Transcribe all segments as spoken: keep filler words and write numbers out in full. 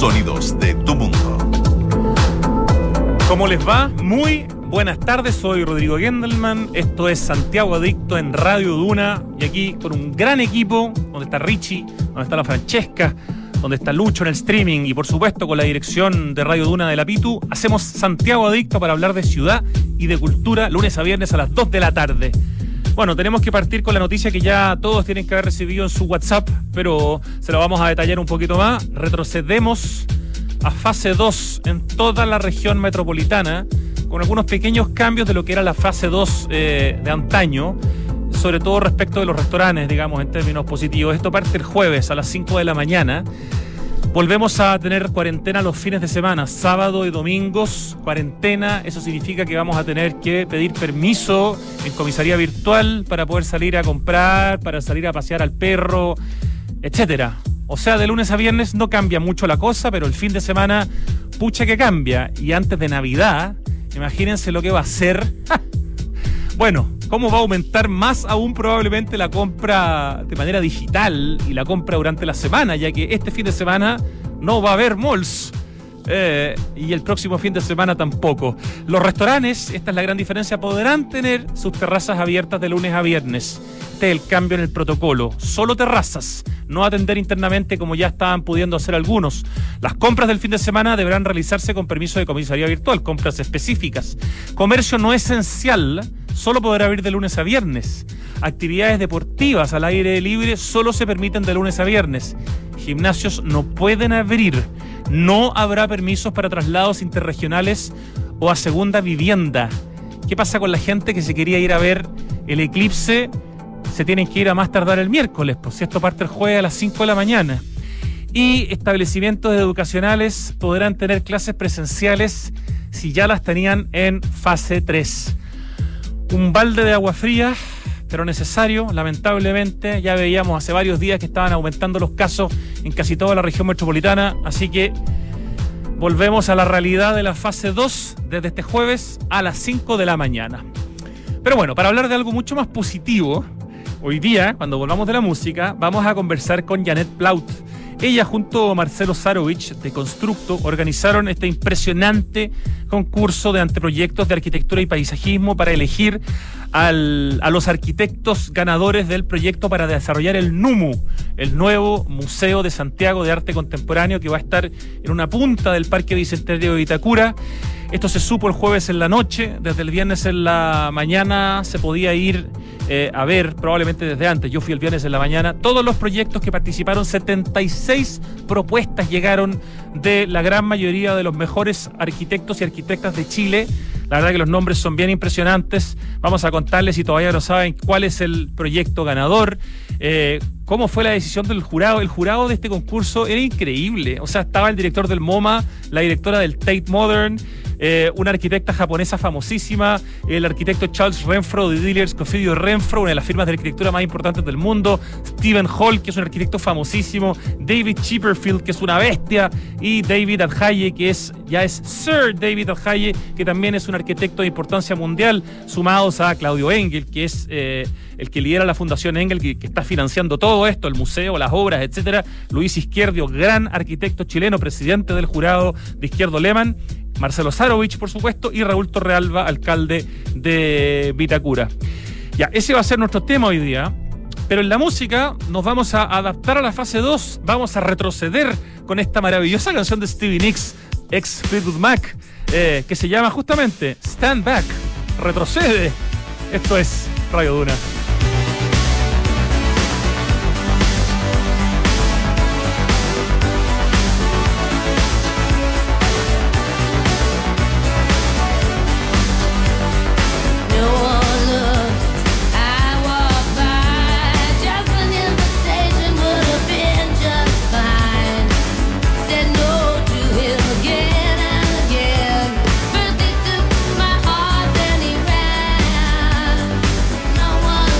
Sonidos de tu mundo. ¿Cómo les va? Muy buenas tardes, soy Rodrigo Gendelman. Esto es Santiago Adicto en Radio Duna. Y aquí con un gran equipo, donde está Richie, donde está la Francesca, donde está Lucho en el streaming y por supuesto con la dirección de Radio Duna de la Pitu, hacemos Santiago Adicto para hablar de ciudad y de cultura lunes a viernes a las dos de la tarde. Bueno, tenemos que partir con la noticia que ya todos tienen que haber recibido en su WhatsApp, pero se lo vamos a detallar un poquito más. Retrocedemos a fase dos en toda la región metropolitana, con algunos pequeños cambios de lo que era la fase dos eh, de antaño, sobre todo respecto de los restaurantes, digamos, en términos positivos. Esto parte el jueves a las cinco de la mañana. Volvemos a tener cuarentena los fines de semana, sábado y domingos, cuarentena. Eso significa que vamos a tener que pedir permiso en comisaría virtual para poder salir a comprar, para salir a pasear al perro, etcétera. O sea, de lunes a viernes no cambia mucho la cosa, pero el fin de semana, pucha que cambia. Y antes de Navidad, imagínense lo que va a ser. Bueno, cómo va a aumentar más aún probablemente la compra de manera digital y la compra durante la semana, ya que este fin de semana no va a haber malls eh, y el próximo fin de semana tampoco. Los restaurantes, esta es la gran diferencia, podrán tener sus terrazas abiertas de lunes a viernes. Este es el cambio en el protocolo. Solo terrazas, no atender internamente como ya estaban pudiendo hacer algunos. Las compras del fin de semana deberán realizarse con permiso de comisaría virtual, compras específicas. Comercio no esencial solo podrá abrir de lunes a viernes. Actividades deportivas al aire libre solo se permiten de lunes a viernes. Gimnasios no pueden abrir. No habrá permisos para traslados interregionales o a segunda vivienda. ¿Qué pasa con la gente que se quería ir a ver el eclipse? Se tienen que ir a más tardar el miércoles, pues si esto parte el jueves a las cinco de la mañana. Y establecimientos educacionales podrán tener clases presenciales si ya las tenían en fase tres. Un balde de agua fría, pero necesario, lamentablemente. Ya veíamos hace varios días que estaban aumentando los casos en casi toda la región metropolitana, así que volvemos a la realidad de la fase dos desde este jueves a las cinco de la mañana. Pero bueno, para hablar de algo mucho más positivo, hoy día, cuando volvamos de la música, vamos a conversar con Janet Plaut. Ella junto a Marcelo Sarovich de Constructo organizaron este impresionante concurso de anteproyectos de arquitectura y paisajismo para elegir al, a los arquitectos ganadores del proyecto para desarrollar el NUMU, el nuevo Museo de Santiago de Arte Contemporáneo, que va a estar en una punta del Parque Bicentenario de Vitacura. Esto se supo el jueves en la noche, desde el viernes en la mañana se podía ir eh, a ver, probablemente desde antes, yo fui el viernes en la mañana, todos los proyectos que participaron, setenta y seis propuestas llegaron de la gran mayoría de los mejores arquitectos y arquitectas de Chile. La verdad que los nombres son bien impresionantes. Vamos a contarles, si todavía no saben, cuál es el proyecto ganador, eh, cómo fue la decisión del jurado. El jurado de este concurso era increíble. O sea, estaba el director del MoMA, la directora del Tate Modern, eh, una arquitecta japonesa famosísima, el arquitecto Charles Renfro de Dillers Cofidio Renfro, una de las firmas de arquitectura más importantes del mundo, Stephen Hall, que es un arquitecto famosísimo, David Chipperfield, que es una bestia, y David Adjaye, que es ya es Sir David Adjaye, que también es un arquitecto de importancia mundial, sumados a Claudio Engel, que es eh, el que lidera la Fundación Engel, que, que está financiando todo esto, el museo, las obras, etcétera. Luis Izquierdo, gran arquitecto chileno, presidente del jurado de Izquierdo Lehmann, Marcelo Sarovich, por supuesto, y Raúl Torrealba, alcalde de Vitacura. Ya, ese va a ser nuestro tema hoy día. Pero en la música nos vamos a adaptar a la fase dos, vamos a retroceder con esta maravillosa canción de Stevie Nicks, ex Fleetwood Mac, eh, que se llama justamente Stand Back, retrocede. Esto es Radio Duna. No one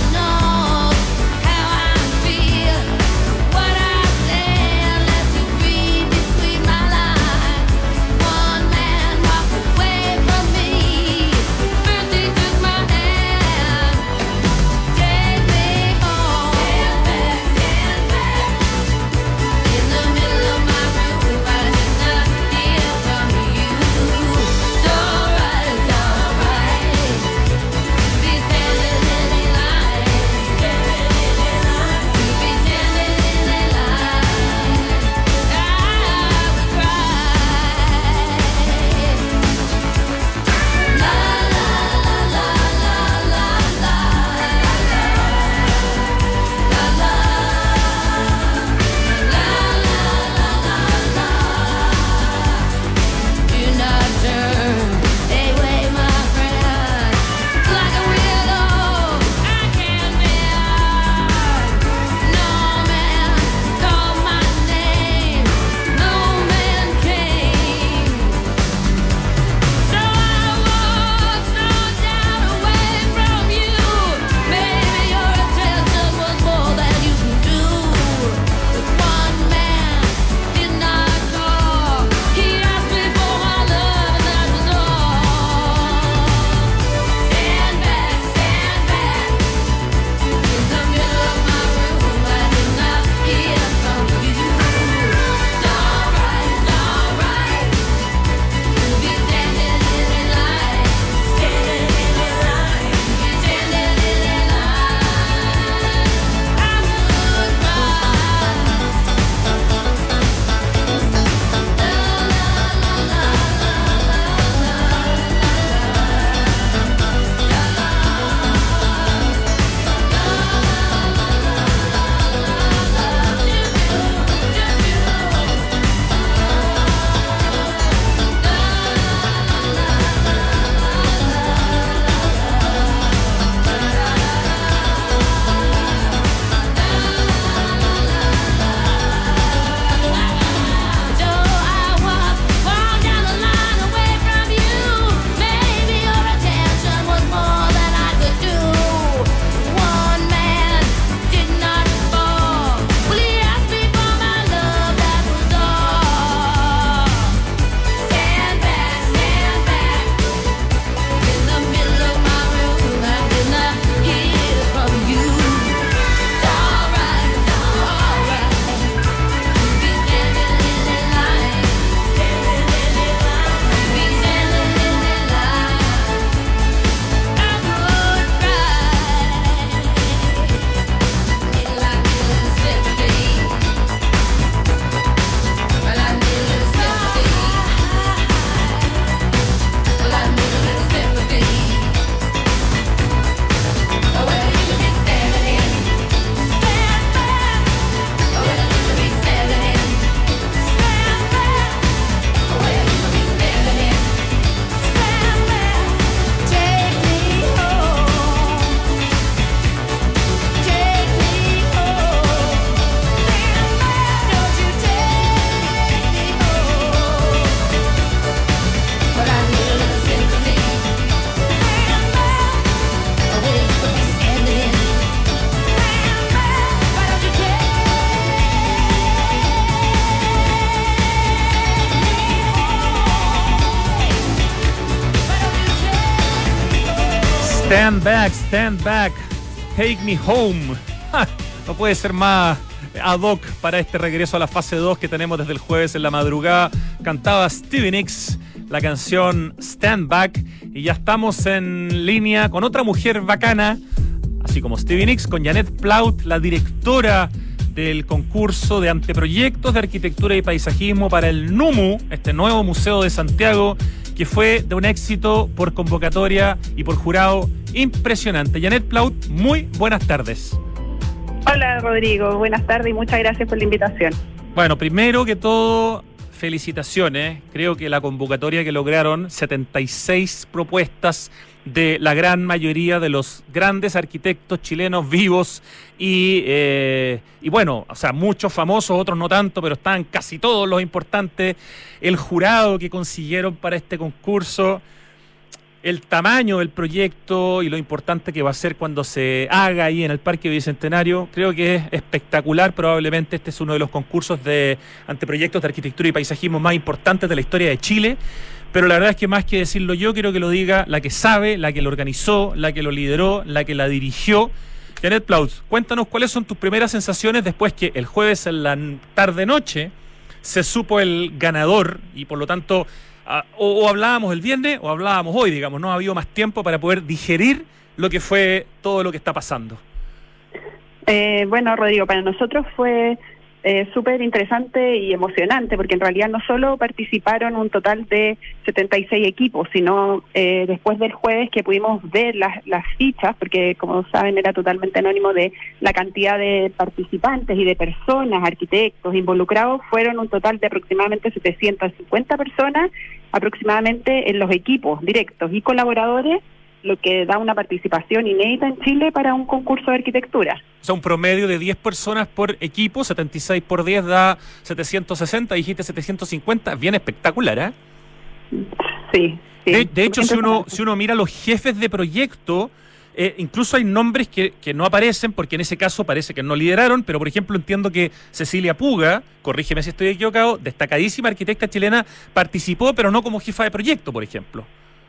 Stand back, stand back, take me home. Ja, no puede ser más ad hoc para este regreso a la fase dos que tenemos desde el jueves en la madrugada. Cantaba Stevie Nicks la canción Stand Back y ya estamos en línea con otra mujer bacana, así como Stevie Nicks, con Janet Plaut, la directora del concurso de anteproyectos de arquitectura y paisajismo para el NUMU, este nuevo museo de Santiago, que fue de un éxito por convocatoria y por jurado impresionante. Janet Plaut, muy buenas tardes. Hola Rodrigo, buenas tardes y muchas gracias por la invitación. Bueno, primero que todo, felicitaciones. Creo que la convocatoria que lograron, setenta y seis propuestas de la gran mayoría de los grandes arquitectos chilenos vivos y, eh, y bueno, o sea, muchos famosos, otros no tanto, pero están casi todos los importantes. El jurado que consiguieron para este concurso, el tamaño del proyecto y lo importante que va a ser cuando se haga ahí en el Parque Bicentenario, creo que es espectacular. Probablemente este es uno de los concursos de anteproyectos de arquitectura y paisajismo más importantes de la historia de Chile. Pero la verdad es que más que decirlo yo, quiero que lo diga la que sabe, la que lo organizó, la que lo lideró, la que la dirigió. Janet Plaut, cuéntanos cuáles son tus primeras sensaciones después que el jueves en la tarde-noche se supo el ganador y por lo tanto uh, o, o hablábamos el viernes o hablábamos hoy, digamos, no ha habido más tiempo para poder digerir lo que fue todo lo que está pasando. Eh, bueno, Rodrigo, para nosotros fue Eh, súper interesante y emocionante, porque en realidad no solo participaron un total de setenta y seis equipos, sino eh, después del jueves que pudimos ver las, las fichas, porque como saben era totalmente anónimo, de la cantidad de participantes y de personas, arquitectos involucrados, fueron un total de aproximadamente setecientas cincuenta personas, aproximadamente en los equipos directos y colaboradores, lo que da una participación inédita en Chile para un concurso de arquitectura. O sea, un promedio de diez personas por equipo, setenta y seis por diez da setecientos sesenta, dijiste setecientos cincuenta, bien espectacular, ¿eh? Sí. sí. De, de hecho, si uno, si uno mira los jefes de proyecto, eh, incluso hay nombres que, que no aparecen, porque en ese caso parece que no lideraron, pero por ejemplo entiendo que Cecilia Puga, corrígeme si estoy equivocado, destacadísima arquitecta chilena, participó, pero no como jefa de proyecto, por ejemplo.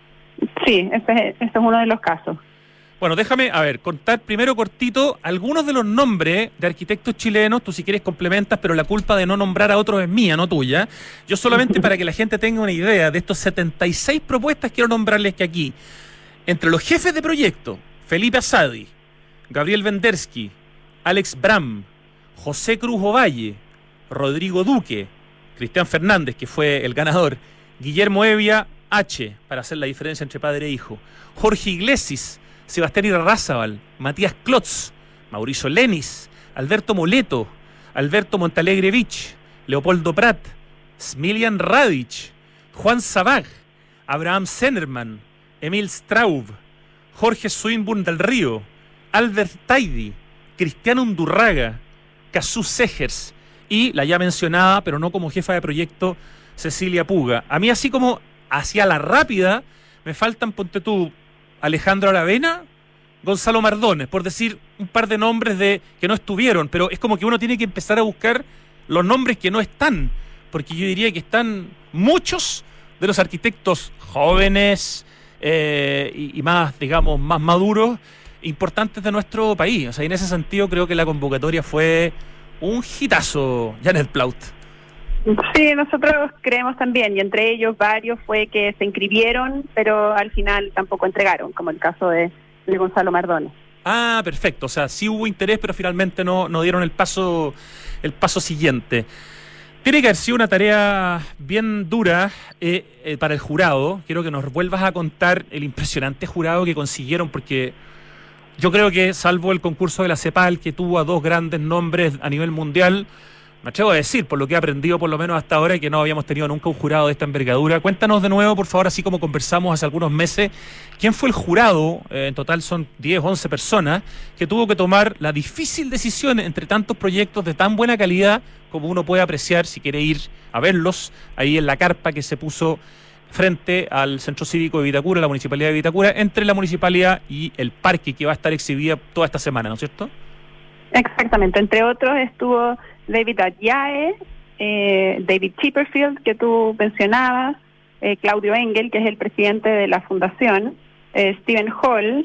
Sí, ese es, ese es uno de los casos. Bueno, déjame, a ver, contar primero cortito algunos de los nombres de arquitectos chilenos. Tú si quieres complementas, pero la culpa de no nombrar a otros es mía, no tuya. Yo solamente para que la gente tenga una idea de estos setenta y seis propuestas quiero nombrarles que aquí, entre los jefes de proyecto, Felipe Asadi, Gabriel Vendersky, Alex Bram, José Cruz Ovalle, Rodrigo Duque, Cristian Fernández, que fue el ganador, Guillermo Evia H, para hacer la diferencia entre padre e hijo, Jorge Iglesias, Sebastián Irarrázaval, Matías Klotz, Mauricio Lenis, Alberto Moleto, Alberto Montalegre-Vich, Leopoldo Prat, Smilian Radic, Juan Sabag, Abraham Zenerman, Emil Straub, Jorge Swinburne del Río, Albert Taidi, Cristiano Undurraga, Cazú Segers y la ya mencionada, pero no como jefa de proyecto, Cecilia Puga. A mí así como hacia la rápida me faltan, ponte tú, Alejandro Aravena, Gonzalo Mardones, por decir un par de nombres de que no estuvieron, pero es como que uno tiene que empezar a buscar los nombres que no están, porque yo diría que están muchos de los arquitectos jóvenes eh, y, y más, digamos, más maduros, importantes de nuestro país. O sea, en ese sentido creo que la convocatoria fue un hitazo, Janet Plaut. Sí, nosotros creemos también, y entre ellos varios fue que se inscribieron, pero al final tampoco entregaron, como el caso de, de Gonzalo Mardones. Ah, perfecto, o sea, sí hubo interés, pero finalmente no, no dieron el paso, el paso siguiente. Tiene que haber sido una tarea bien dura eh, eh, para el jurado. Quiero que nos vuelvas a contar el impresionante jurado que consiguieron, porque yo creo que, salvo el concurso de la CEPAL, que tuvo a dos grandes nombres a nivel mundial, me atrevo a decir, por lo que he aprendido por lo menos hasta ahora, que no habíamos tenido nunca un jurado de esta envergadura. Cuéntanos de nuevo, por favor, así como conversamos hace algunos meses, ¿quién fue el jurado? Eh, en total son diez, once personas, que tuvo que tomar la difícil decisión entre tantos proyectos de tan buena calidad como uno puede apreciar si quiere ir a verlos, ahí en la carpa que se puso frente al Centro Cívico de Vitacura, la Municipalidad de Vitacura, entre la Municipalidad y el parque que va a estar exhibida toda esta semana, ¿no es cierto? Exactamente, entre otros estuvo David Adjaye, eh, David Chipperfield, que tú mencionabas, eh, Claudio Engel, que es el presidente de la fundación, eh, Steven Hall,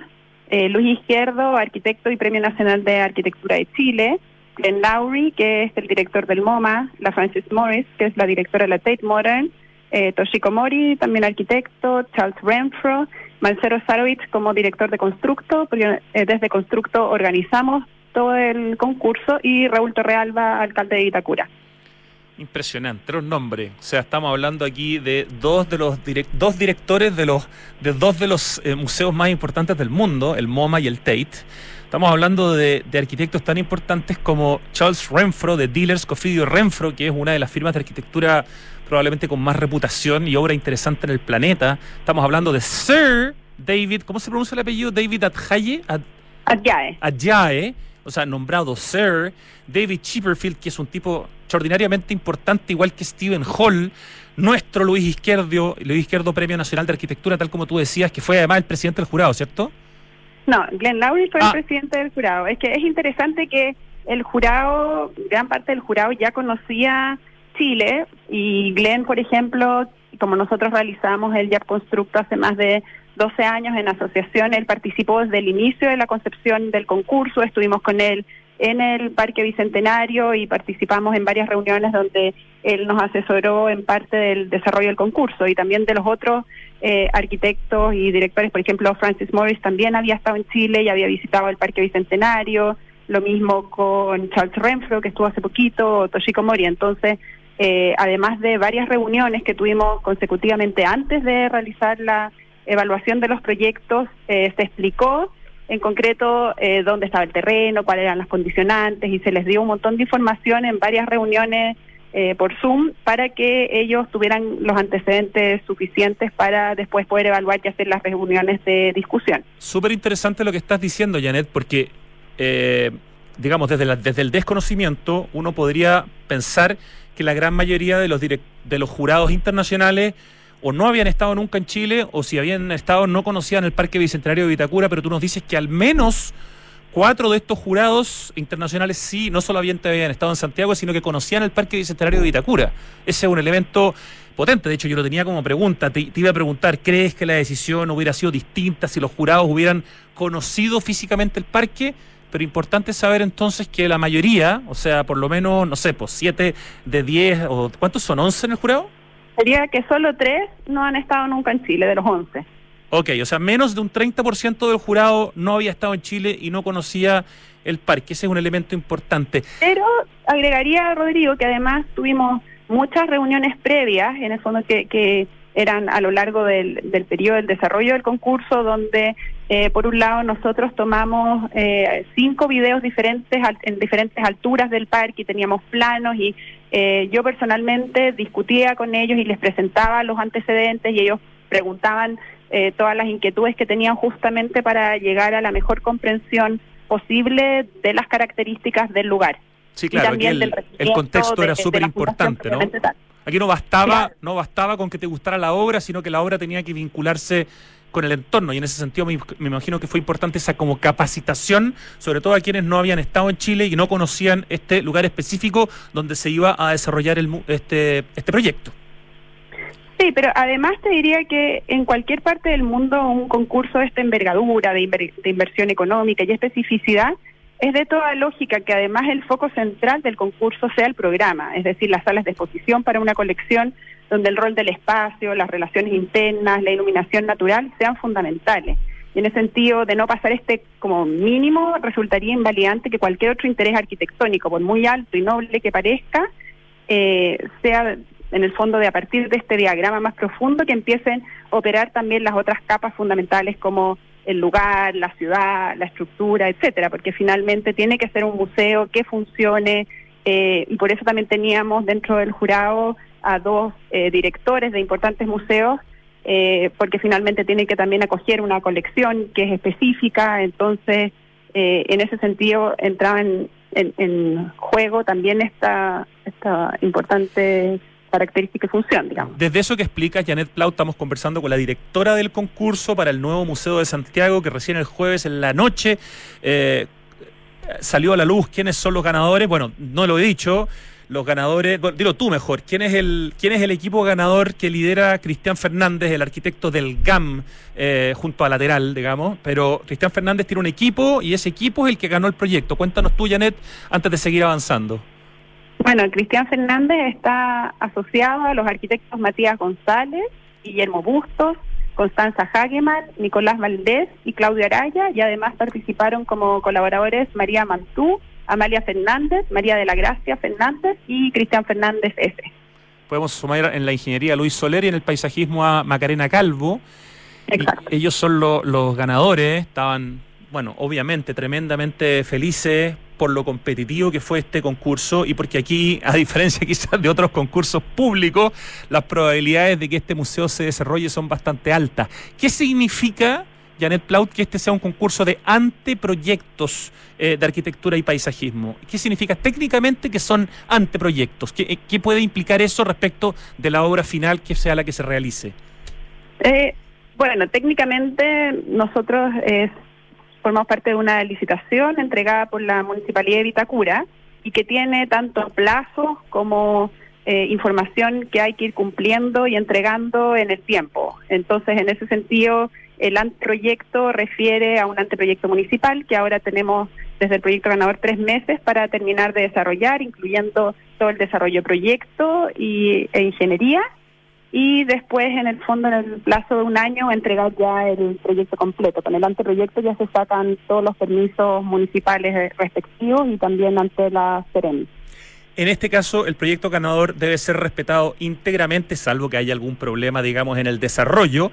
eh, Luis Izquierdo, arquitecto y Premio Nacional de Arquitectura de Chile, Glenn Lowry, que es el director del MoMA, la Frances Morris, que es la directora de la Tate Modern, eh, Toshiko Mori, también arquitecto, Charles Renfro, Marcelo Sarovich como director de Constructo, porque eh, desde Constructo organizamos todo el concurso, y Raúl Torrealba, alcalde de Vitacura. Impresionante, los nombres. O sea, estamos hablando aquí de dos de los direct, dos directores de los de dos de los eh, museos más importantes del mundo, el MoMA y el Tate. Estamos hablando de, de arquitectos tan importantes como Charles Renfro, de Dillers Scofidio Renfro, que es una de las firmas de arquitectura probablemente con más reputación y obra interesante en el planeta. Estamos hablando de Sir David, ¿cómo se pronuncia el apellido? David Adjaye. Ad, Adjaye. Adjaye, o sea, nombrado Sir. David Chipperfield, que es un tipo extraordinariamente importante, igual que Stephen Hall, nuestro Luis Izquierdo, Luis Izquierdo Premio Nacional de Arquitectura, tal como tú decías, que fue además el presidente del jurado, ¿cierto? No, Glenn Lowry fue ah. el presidente del jurado. Es que es interesante que el jurado, gran parte del jurado ya conocía Chile, y Glenn, por ejemplo, como nosotros realizamos el Yap Constructo hace más de doce años en asociación, él participó desde el inicio de la concepción del concurso, estuvimos con él en el Parque Bicentenario y participamos en varias reuniones donde él nos asesoró en parte del desarrollo del concurso, y también de los otros eh, arquitectos y directores. Por ejemplo, Frances Morris también había estado en Chile y había visitado el Parque Bicentenario, lo mismo con Charles Renfro, que estuvo hace poquito, o Toshiko Mori. Entonces, eh, además de varias reuniones que tuvimos consecutivamente antes de realizar la evaluación de los proyectos, eh, se explicó en concreto eh, dónde estaba el terreno, cuáles eran las condicionantes, y se les dio un montón de información en varias reuniones eh, por Zoom para que ellos tuvieran los antecedentes suficientes para después poder evaluar y hacer las reuniones de discusión. Súper interesante lo que estás diciendo, Janet, porque eh, digamos, desde, la, desde el desconocimiento uno podría pensar que la gran mayoría de los, direct, de los jurados internacionales o no habían estado nunca en Chile, o si habían estado no conocían el Parque Bicentenario de Vitacura, pero tú nos dices que al menos cuatro de estos jurados internacionales sí, no solamente habían estado en Santiago, sino que conocían el Parque Bicentenario de Vitacura. Ese es un elemento potente. De hecho, yo lo tenía como pregunta, te, te iba a preguntar, ¿crees que la decisión hubiera sido distinta si los jurados hubieran conocido físicamente el parque? Pero importante saber entonces que la mayoría, o sea, por lo menos, no sé, pues siete de diez, o ¿cuántos son? ¿once en el jurado? Sería que solo tres no han estado nunca en Chile, de los once. Ok, o sea, menos de un treinta por ciento del jurado no había estado en Chile y no conocía el parque. Ese es un elemento importante. Pero agregaría, Rodrigo, que además tuvimos muchas reuniones previas, en el fondo que, que eran a lo largo del, del periodo del desarrollo del concurso, donde eh, por un lado nosotros tomamos eh, cinco videos diferentes al, en diferentes alturas del parque, y teníamos planos, y eh, yo personalmente discutía con ellos y les presentaba los antecedentes, y ellos preguntaban eh, todas las inquietudes que tenían justamente para llegar a la mejor comprensión posible de las características del lugar. Sí, claro, aquí el, el contexto era súper importante, ¿no? Aquí no bastaba, claro. no bastaba con que te gustara la obra, sino que la obra tenía que vincularse con el entorno, y en ese sentido me, me imagino que fue importante esa como capacitación, sobre todo a quienes no habían estado en Chile y no conocían este lugar específico donde se iba a desarrollar el, este, este proyecto. Sí, pero además te diría que en cualquier parte del mundo un concurso de esta envergadura, de, inver, de inversión económica y especificidad, es de toda lógica que además el foco central del concurso sea el programa, es decir, las salas de exposición para una colección donde el rol del espacio, las relaciones internas, la iluminación natural sean fundamentales. Y en el sentido de no pasar este como mínimo, resultaría invalidante que cualquier otro interés arquitectónico, por muy alto y noble que parezca, eh, sea en el fondo de a partir de este diagrama más profundo que empiecen a operar también las otras capas fundamentales como el lugar, la ciudad, la estructura, etcétera, porque finalmente tiene que ser un museo que funcione, eh, y por eso también teníamos dentro del jurado a dos eh, directores de importantes museos, eh, porque finalmente tiene que también acoger una colección que es específica. Entonces eh, en ese sentido entraba en, en, en juego también esta, esta importante característica y función, digamos. Desde eso que explica Janet Plau, estamos conversando con la directora del concurso para el nuevo Museo de Santiago, que recién el jueves en la noche eh, salió a la luz quiénes son los ganadores. Bueno, no lo he dicho, los ganadores, bueno, dilo tú mejor, ¿quién es el quién es el equipo ganador que lidera Cristian Fernández, el arquitecto del G A M, eh, junto a Lateral, digamos? Pero Cristian Fernández tiene un equipo y ese equipo es el que ganó el proyecto. Cuéntanos tú, Janet, antes de seguir avanzando. Bueno, Cristian Fernández está asociado a los arquitectos Matías González, Guillermo Bustos, Constanza Hageman, Nicolás Valdés y Claudio Araya, y además participaron como colaboradores María Mantú, Amalia Fernández, María de la Gracia Fernández y Cristian Fernández S. Podemos sumar en la ingeniería a Luis Soler y en el paisajismo a Macarena Calvo. Exacto. Y ellos son lo, los ganadores, estaban, bueno, obviamente tremendamente felices por lo competitivo que fue este concurso y porque aquí, a diferencia quizás de otros concursos públicos, las probabilidades de que este museo se desarrolle son bastante altas. ¿Qué significa, Janet Plaut, que este sea un concurso de anteproyectos eh, de arquitectura y paisajismo? ¿Qué significa técnicamente que son anteproyectos? ¿Qué, qué puede implicar eso respecto de la obra final que sea la que se realice? Eh, bueno, técnicamente nosotros eh, formamos parte de una licitación entregada por la Municipalidad de Vitacura y que tiene tanto plazos como eh, información que hay que ir cumpliendo y entregando en el tiempo. Entonces, en ese sentido, el anteproyecto refiere a un anteproyecto municipal que ahora tenemos desde el proyecto ganador tres meses para terminar de desarrollar, incluyendo todo el desarrollo proyecto y, e ingeniería, y después en el fondo en el plazo de un año entregar ya el proyecto completo. Con el anteproyecto ya se sacan todos los permisos municipales respectivos y también ante la Seremi. En este caso, el proyecto ganador debe ser respetado íntegramente, salvo que haya algún problema, digamos, en el desarrollo,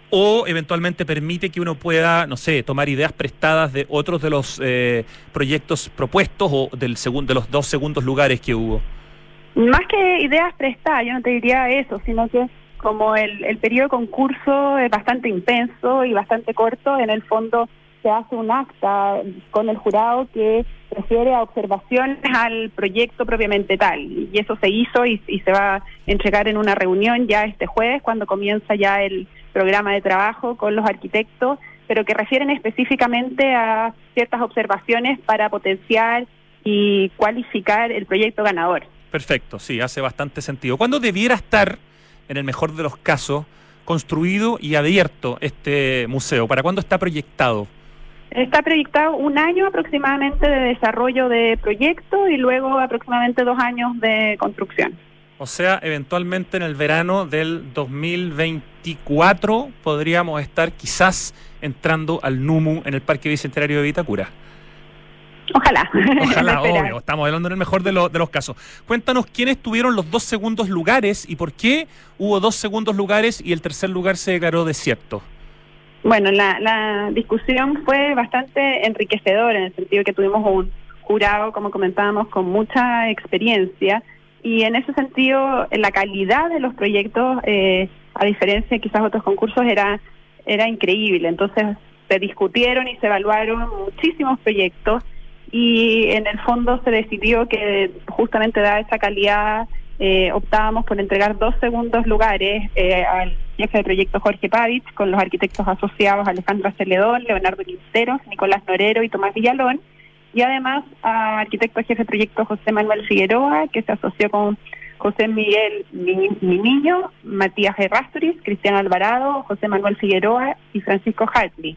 o eventualmente permite que uno pueda, no sé, tomar ideas prestadas de otros de los eh, proyectos propuestos o del segundo, de los dos segundos lugares que hubo. Más que ideas prestadas, yo no te diría eso, sino que como el, el periodo de concurso es bastante intenso y bastante corto, en el fondo se hace un acta con el jurado que refiere a observaciones al proyecto propiamente tal, y eso se hizo y, y se va a entregar en una reunión ya este jueves, cuando comienza ya el programa de trabajo con los arquitectos, pero que refieren específicamente a ciertas observaciones para potenciar y cualificar el proyecto ganador. Perfecto, sí, hace bastante sentido. ¿Cuándo debiera estar, en el mejor de los casos, construido y abierto este museo? ¿Para cuándo está proyectado? Está proyectado un año aproximadamente de desarrollo de proyecto y luego aproximadamente dos años de construcción. O sea, eventualmente en el verano del dos mil veinticuatro podríamos estar quizás entrando al NUMU en el Parque Bicentenario de Vitacura. Ojalá. Ojalá, obvio. Estamos hablando en el mejor de, lo, de los casos. Cuéntanos quiénes tuvieron los dos segundos lugares y por qué hubo dos segundos lugares y el tercer lugar se declaró desierto. Bueno, la, la discusión fue bastante enriquecedora en el sentido de que tuvimos un jurado, como comentábamos, con mucha experiencia y en ese sentido la calidad de los proyectos, eh, a diferencia de quizás otros concursos, era, era increíble. Entonces se discutieron y se evaluaron muchísimos proyectos y en el fondo se decidió que justamente dada esa calidad eh, optábamos por entregar dos segundos lugares eh, al jefe de proyecto Jorge Pavich, con los arquitectos asociados Alejandro Celedón, Leonardo Quinteros, Nicolás Norero y Tomás Villalón, y además a arquitecto jefe de proyecto José Manuel Figueroa, que se asoció con José Miguel Miniño, Matías Errázuriz, Cristiano Alvarado, José Manuel Figueroa y Francisco Hartley.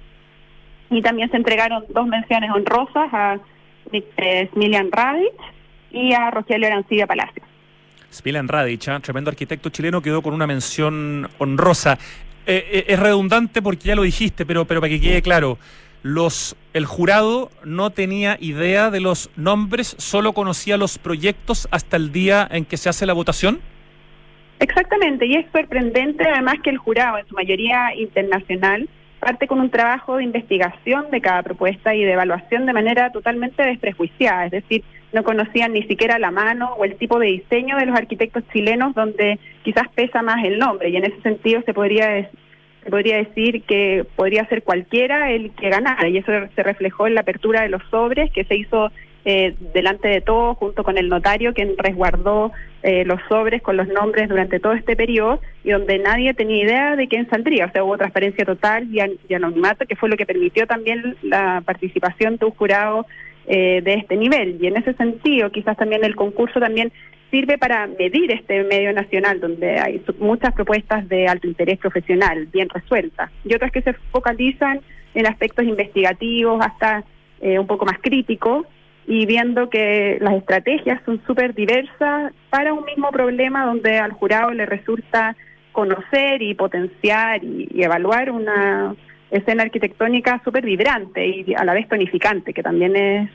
Y también se entregaron dos menciones honrosas a eh, Smilian Radic y a Rogelio Arancibia Palacios. Smilian Radic, ¿eh? Tremendo arquitecto chileno, quedó con una mención honrosa. Eh, eh, es redundante porque ya lo dijiste, pero, pero para que quede claro, los el jurado no tenía idea de los nombres, solo conocía los proyectos hasta el día en que se hace la votación. Exactamente, y es sorprendente además que el jurado, en su mayoría internacional, parte con un trabajo de investigación de cada propuesta y de evaluación de manera totalmente desprejuiciada, es decir, no conocían ni siquiera la mano o el tipo de diseño de los arquitectos chilenos, donde quizás pesa más el nombre, y en ese sentido se podría, se podría decir que podría ser cualquiera el que ganara, y eso se reflejó en la apertura de los sobres que se hizo eh, delante de todos, junto con el notario, quien resguardó eh, los sobres con los nombres durante todo este periodo, y donde nadie tenía idea de quién saldría. O sea, hubo transparencia total y, an- y anonimato, que fue lo que permitió también la participación de un jurado eh, de este nivel. Y en ese sentido, quizás también el concurso también sirve para medir este medio nacional, donde hay muchas propuestas de alto interés profesional, bien resueltas, y otras que se focalizan en aspectos investigativos, hasta eh, un poco más críticos, y viendo que las estrategias son súper diversas para un mismo problema, donde al jurado le resulta conocer y potenciar y, y evaluar una escena arquitectónica súper vibrante y a la vez tonificante, que también es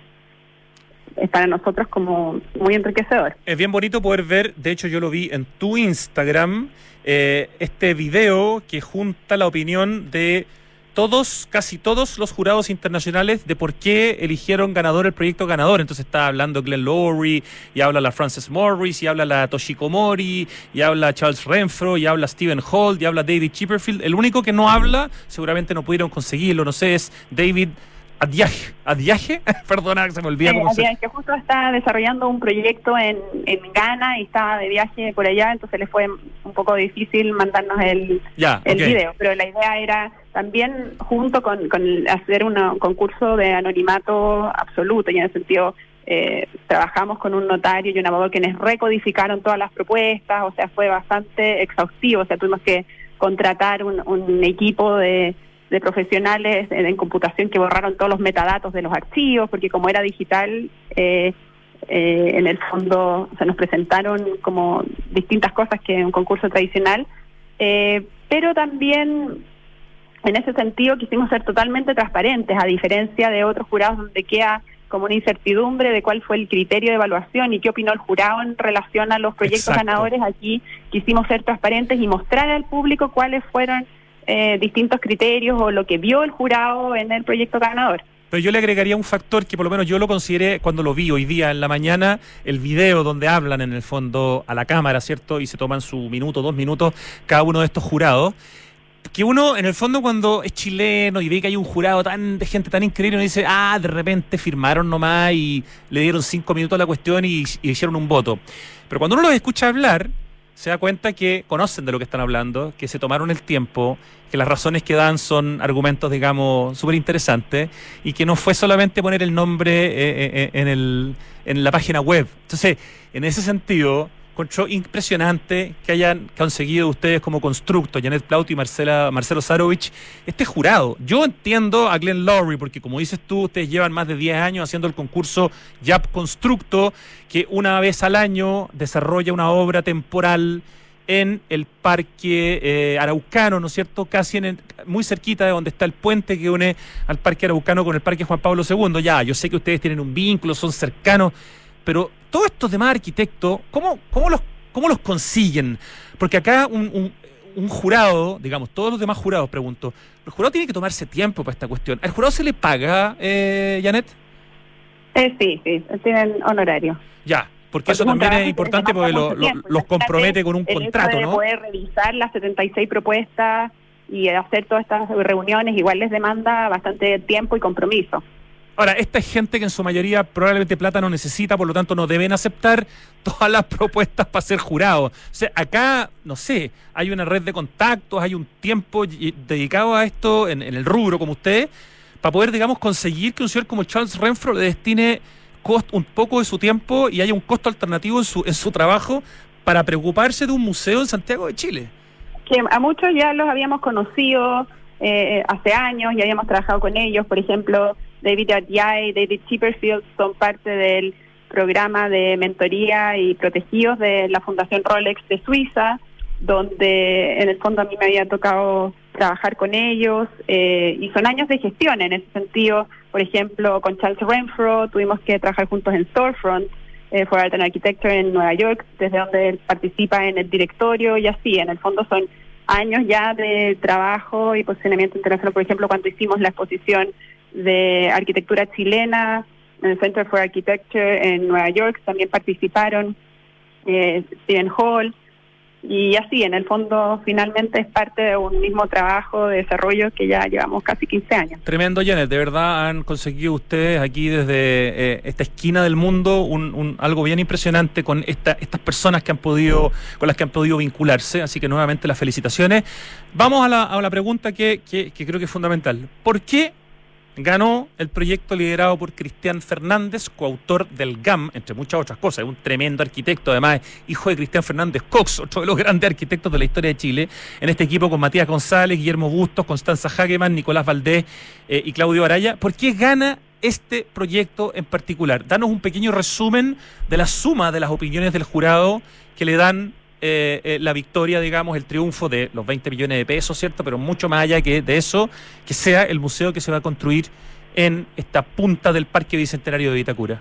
es para nosotros como muy enriquecedor. Es bien bonito poder ver, de hecho yo lo vi en tu Instagram, eh, este video que junta la opinión de todos, casi todos los jurados internacionales de por qué eligieron ganador el proyecto ganador. Entonces está hablando Glenn Lowry, y habla la Frances Morris, y habla la Toshiko Mori, y habla Charles Renfro, y habla Stephen Holt, y habla David Chipperfield. El único que no habla, seguramente no pudieron conseguirlo, no sé, es David Adjaye, Adjaye, perdona que se me olvida eh, cómo se... que justo está desarrollando un proyecto en, en Ghana y está de viaje por allá, entonces le fue un poco difícil mandarnos el, ya, el okay. video, pero la idea era también junto con, con hacer un concurso de anonimato absoluto, y en ese sentido eh, trabajamos con un notario y un abogado quienes recodificaron todas las propuestas, o sea, fue bastante exhaustivo, o sea, tuvimos que contratar un, un equipo de de profesionales en, en computación que borraron todos los metadatos de los archivos, porque como era digital, eh, eh, en el fondo se nos presentaron como distintas cosas que en un concurso tradicional, eh, pero también en ese sentido quisimos ser totalmente transparentes, a diferencia de otros jurados donde queda como una incertidumbre de cuál fue el criterio de evaluación y qué opinó el jurado en relación a los proyectos Exacto. ganadores. Aquí quisimos ser transparentes y mostrar al público cuáles fueron Eh, distintos criterios o lo que vio el jurado en el proyecto ganador. Pero yo le agregaría un factor que por lo menos yo lo consideré cuando lo vi hoy día en la mañana, el video donde hablan en el fondo a la cámara, ¿cierto? Y se toman su minuto, dos minutos cada uno de estos jurados. Que uno, en el fondo, cuando es chileno y ve que hay un jurado tan de gente tan increíble, uno dice, ah, de repente firmaron nomás y le dieron cinco minutos a la cuestión y, y hicieron un voto. Pero cuando uno los escucha hablar, se da cuenta que conocen de lo que están hablando, que se tomaron el tiempo, que las razones que dan son argumentos, digamos, súper interesantes, y que no fue solamente poner el nombre eh, eh, en, el, en la página web. Entonces, en ese sentido, encontró impresionante que hayan conseguido ustedes como constructo, Janet Plaut y Marcela, Marcelo Sarovich, este jurado. Yo entiendo a Glenn Lowry, porque como dices tú, ustedes llevan más de diez años haciendo el concurso Y A P Constructo, que una vez al año desarrolla una obra temporal en el Parque eh, Araucano, ¿no es cierto? Casi en el, muy cerquita de donde está el puente que une al Parque Araucano con el Parque Juan Pablo segundo. Ya, yo sé que ustedes tienen un vínculo, son cercanos, pero todos estos demás arquitectos, ¿cómo, cómo, los, cómo los consiguen? Porque acá un, un, un jurado, digamos, todos los demás jurados, pregunto, ¿el jurado tiene que tomarse tiempo para esta cuestión? ¿Al jurado se le paga, eh, Janet? Eh, sí, sí, tienen honorario. Ya, porque, porque eso también es importante porque lo, lo, los compromete con un el contrato, hecho de ¿no? Poder revisar las setenta y seis propuestas y hacer todas estas reuniones igual les demanda bastante tiempo y compromiso. Ahora, esta es gente que en su mayoría probablemente plata no necesita, por lo tanto no deben aceptar todas las propuestas para ser jurados. O sea, acá, no sé, hay una red de contactos, hay un tiempo dedicado a esto en, en el rubro como ustedes, para poder, digamos, conseguir que un señor como Charles Renfro le destine cost, un poco de su tiempo y haya un costo alternativo en su, en su trabajo para preocuparse de un museo en Santiago de Chile. Que a muchos ya los habíamos conocido eh, hace años y habíamos trabajado con ellos, por ejemplo, David Adjaye, David Chipperfield son parte del programa de mentoría y protegidos de la Fundación Rolex de Suiza, donde en el fondo a mí me había tocado trabajar con ellos, eh, y son años de gestión en ese sentido. Por ejemplo, con Charles Renfro tuvimos que trabajar juntos en Storefront, eh, for Art and Architecture en Nueva York, desde donde él participa en el directorio, y así, en el fondo son años ya de trabajo y posicionamiento internacional. Por ejemplo, cuando hicimos la exposición de arquitectura chilena en el Center for Architecture en Nueva York, también participaron eh, Stephen Hall, y así, en el fondo, finalmente es parte de un mismo trabajo de desarrollo que ya llevamos casi quince años. Tremendo, Janet, de verdad han conseguido ustedes aquí desde eh, esta esquina del mundo un, un algo bien impresionante con esta, estas personas que han podido, con las que han podido vincularse, así que nuevamente las felicitaciones. Vamos a la, a la pregunta que, que, que creo que es fundamental. ¿Por qué ganó el proyecto liderado por Cristian Fernández, coautor del G A M, entre muchas otras cosas. Es un tremendo arquitecto, además, hijo de Cristian Fernández Cox, otro de los grandes arquitectos de la historia de Chile. En este equipo con Matías González, Guillermo Bustos, Constanza Hageman, Nicolás Valdés eh, y Claudio Araya. ¿Por qué gana este proyecto en particular? Danos un pequeño resumen de la suma de las opiniones del jurado que le dan Eh, eh, la victoria, digamos, el triunfo de los veinte millones de pesos, ¿cierto? Pero mucho más allá que de eso, que sea el museo que se va a construir en esta punta del Parque Bicentenario de Vitacura.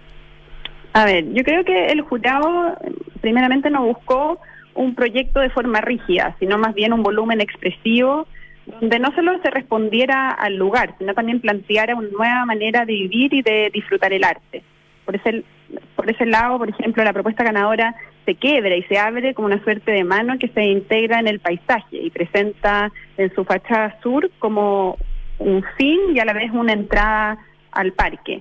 A ver, yo creo que el jurado primeramente no buscó un proyecto de forma rígida, sino más bien un volumen expresivo donde no solo se respondiera al lugar, sino también planteara una nueva manera de vivir y de disfrutar el arte. Por ese, por ese lado, por ejemplo, la propuesta ganadora se quiebra y se abre como una suerte de mano que se integra en el paisaje y presenta en su fachada sur como un fin y a la vez una entrada al parque.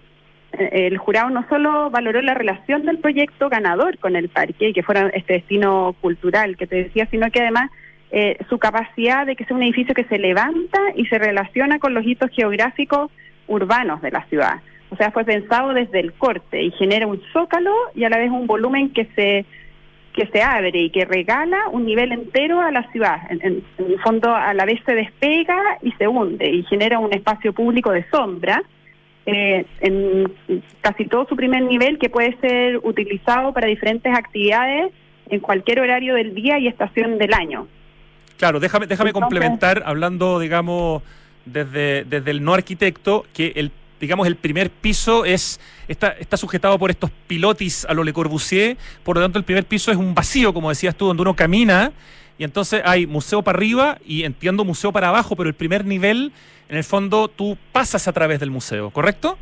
El jurado no solo valoró la relación del proyecto ganador con el parque y que fuera este destino cultural que te decía, sino que además eh, su capacidad de que sea un edificio que se levanta y se relaciona con los hitos geográficos urbanos de la ciudad. O sea, fue pensado desde el corte y genera un zócalo y a la vez un volumen que se que se abre y que regala un nivel entero a la ciudad. En, en, en el fondo, a la vez se despega y se hunde y genera un espacio público de sombra eh, en casi todo su primer nivel que puede ser utilizado para diferentes actividades en cualquier horario del día y estación del año. Claro, déjame déjame Entonces, complementar hablando, digamos, desde, desde el no arquitecto, que el digamos, el primer piso es está, está sujetado por estos pilotis a lo Le Corbusier, por lo tanto el primer piso es un vacío, como decías tú, donde uno camina, y entonces hay museo para arriba y entiendo museo para abajo, pero el primer nivel, en el fondo, tú pasas a través del museo, ¿correcto?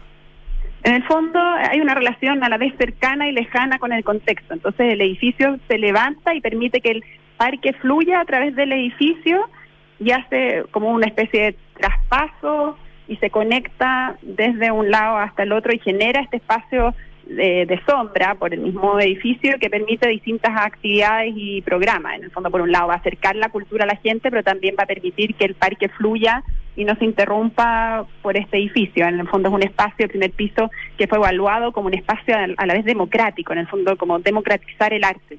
En el fondo hay una relación a la vez cercana y lejana con el contexto, entonces el edificio se levanta y permite que el parque fluya a través del edificio y hace como una especie de traspaso y se conecta desde un lado hasta el otro y genera este espacio de, de sombra por el mismo edificio que permite distintas actividades y programas. En el fondo, por un lado, va a acercar la cultura a la gente, pero también va a permitir que el parque fluya y no se interrumpa por este edificio. En el fondo es un espacio, el primer piso, que fue evaluado como un espacio a la vez democrático, en el fondo como democratizar el arte.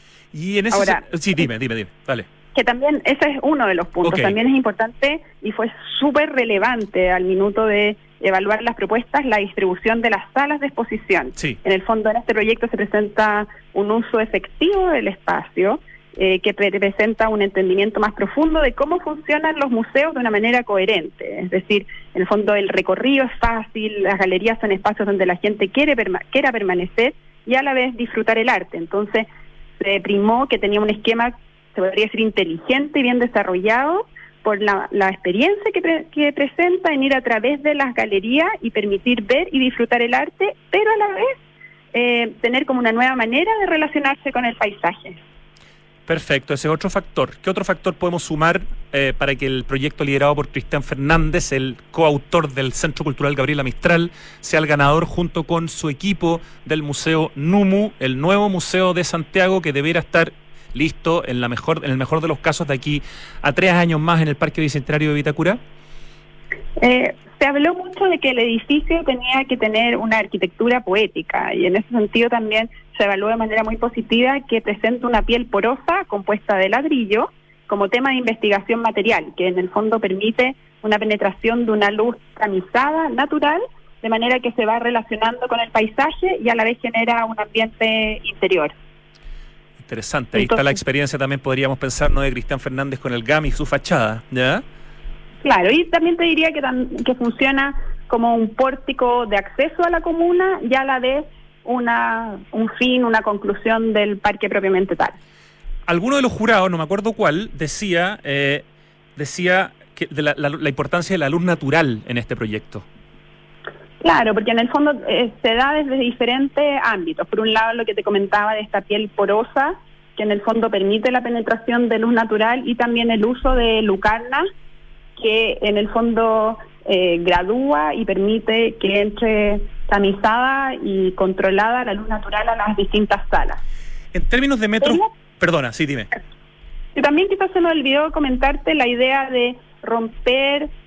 Y en ese Ahora, se... Sí, dime, dime, dime, dale. Que también, ese es uno de los puntos, Okay. También es importante y fue súper relevante al minuto de evaluar las propuestas, la distribución de las salas de exposición. Sí. En el fondo, en este proyecto se presenta un uso efectivo del espacio, eh, que pre- presenta un entendimiento más profundo de cómo funcionan los museos de una manera coherente. Es decir, en el fondo el recorrido es fácil, las galerías son espacios donde la gente quiere perma- quiera permanecer y a la vez disfrutar el arte. Entonces, se primó que tenía un esquema, se podría decir, inteligente y bien desarrollado por la, la experiencia que, pre, que presenta en ir a través de las galerías y permitir ver y disfrutar el arte, pero a la vez eh, tener como una nueva manera de relacionarse con el paisaje. Perfecto, ese es otro factor. ¿Qué otro factor podemos sumar eh, para que el proyecto liderado por Cristian Fernández, el coautor del Centro Cultural Gabriela Mistral, sea el ganador junto con su equipo del Museo NUMU, el nuevo museo de Santiago que deberá estar listo en la mejor, en el mejor de los casos de aquí a tres años más en el Parque Bicentenario de Vitacura? Eh, se habló mucho de que el edificio tenía que tener una arquitectura poética y en ese sentido también se evaluó de manera muy positiva que presenta una piel porosa compuesta de ladrillo como tema de investigación material, que en el fondo permite una penetración de una luz tamizada, natural, de manera que se va relacionando con el paisaje y a la vez genera un ambiente interior. Interesante, ahí Entonces, está la experiencia también, podríamos pensar, ¿no?, de Cristian Fernández con el G A M y su fachada, ¿ya? Claro, y también te diría que, tam- que funciona como un pórtico de acceso a la comuna y a la vez una, un fin, una conclusión del parque propiamente tal. Alguno de los jurados, no me acuerdo cuál, decía eh, decía que de la, la, la importancia de la luz natural en este proyecto. Claro, porque en el fondo eh, se da desde diferentes ámbitos. Por un lado, lo que te comentaba de esta piel porosa, que en el fondo permite la penetración de luz natural, y también el uso de lucarnas, que en el fondo eh, gradúa y permite que entre tamizada y controlada la luz natural a las distintas salas. En términos de metros... ¿Cómo? Perdona, sí, dime. Y también quizás se me olvidó comentarte la idea de romper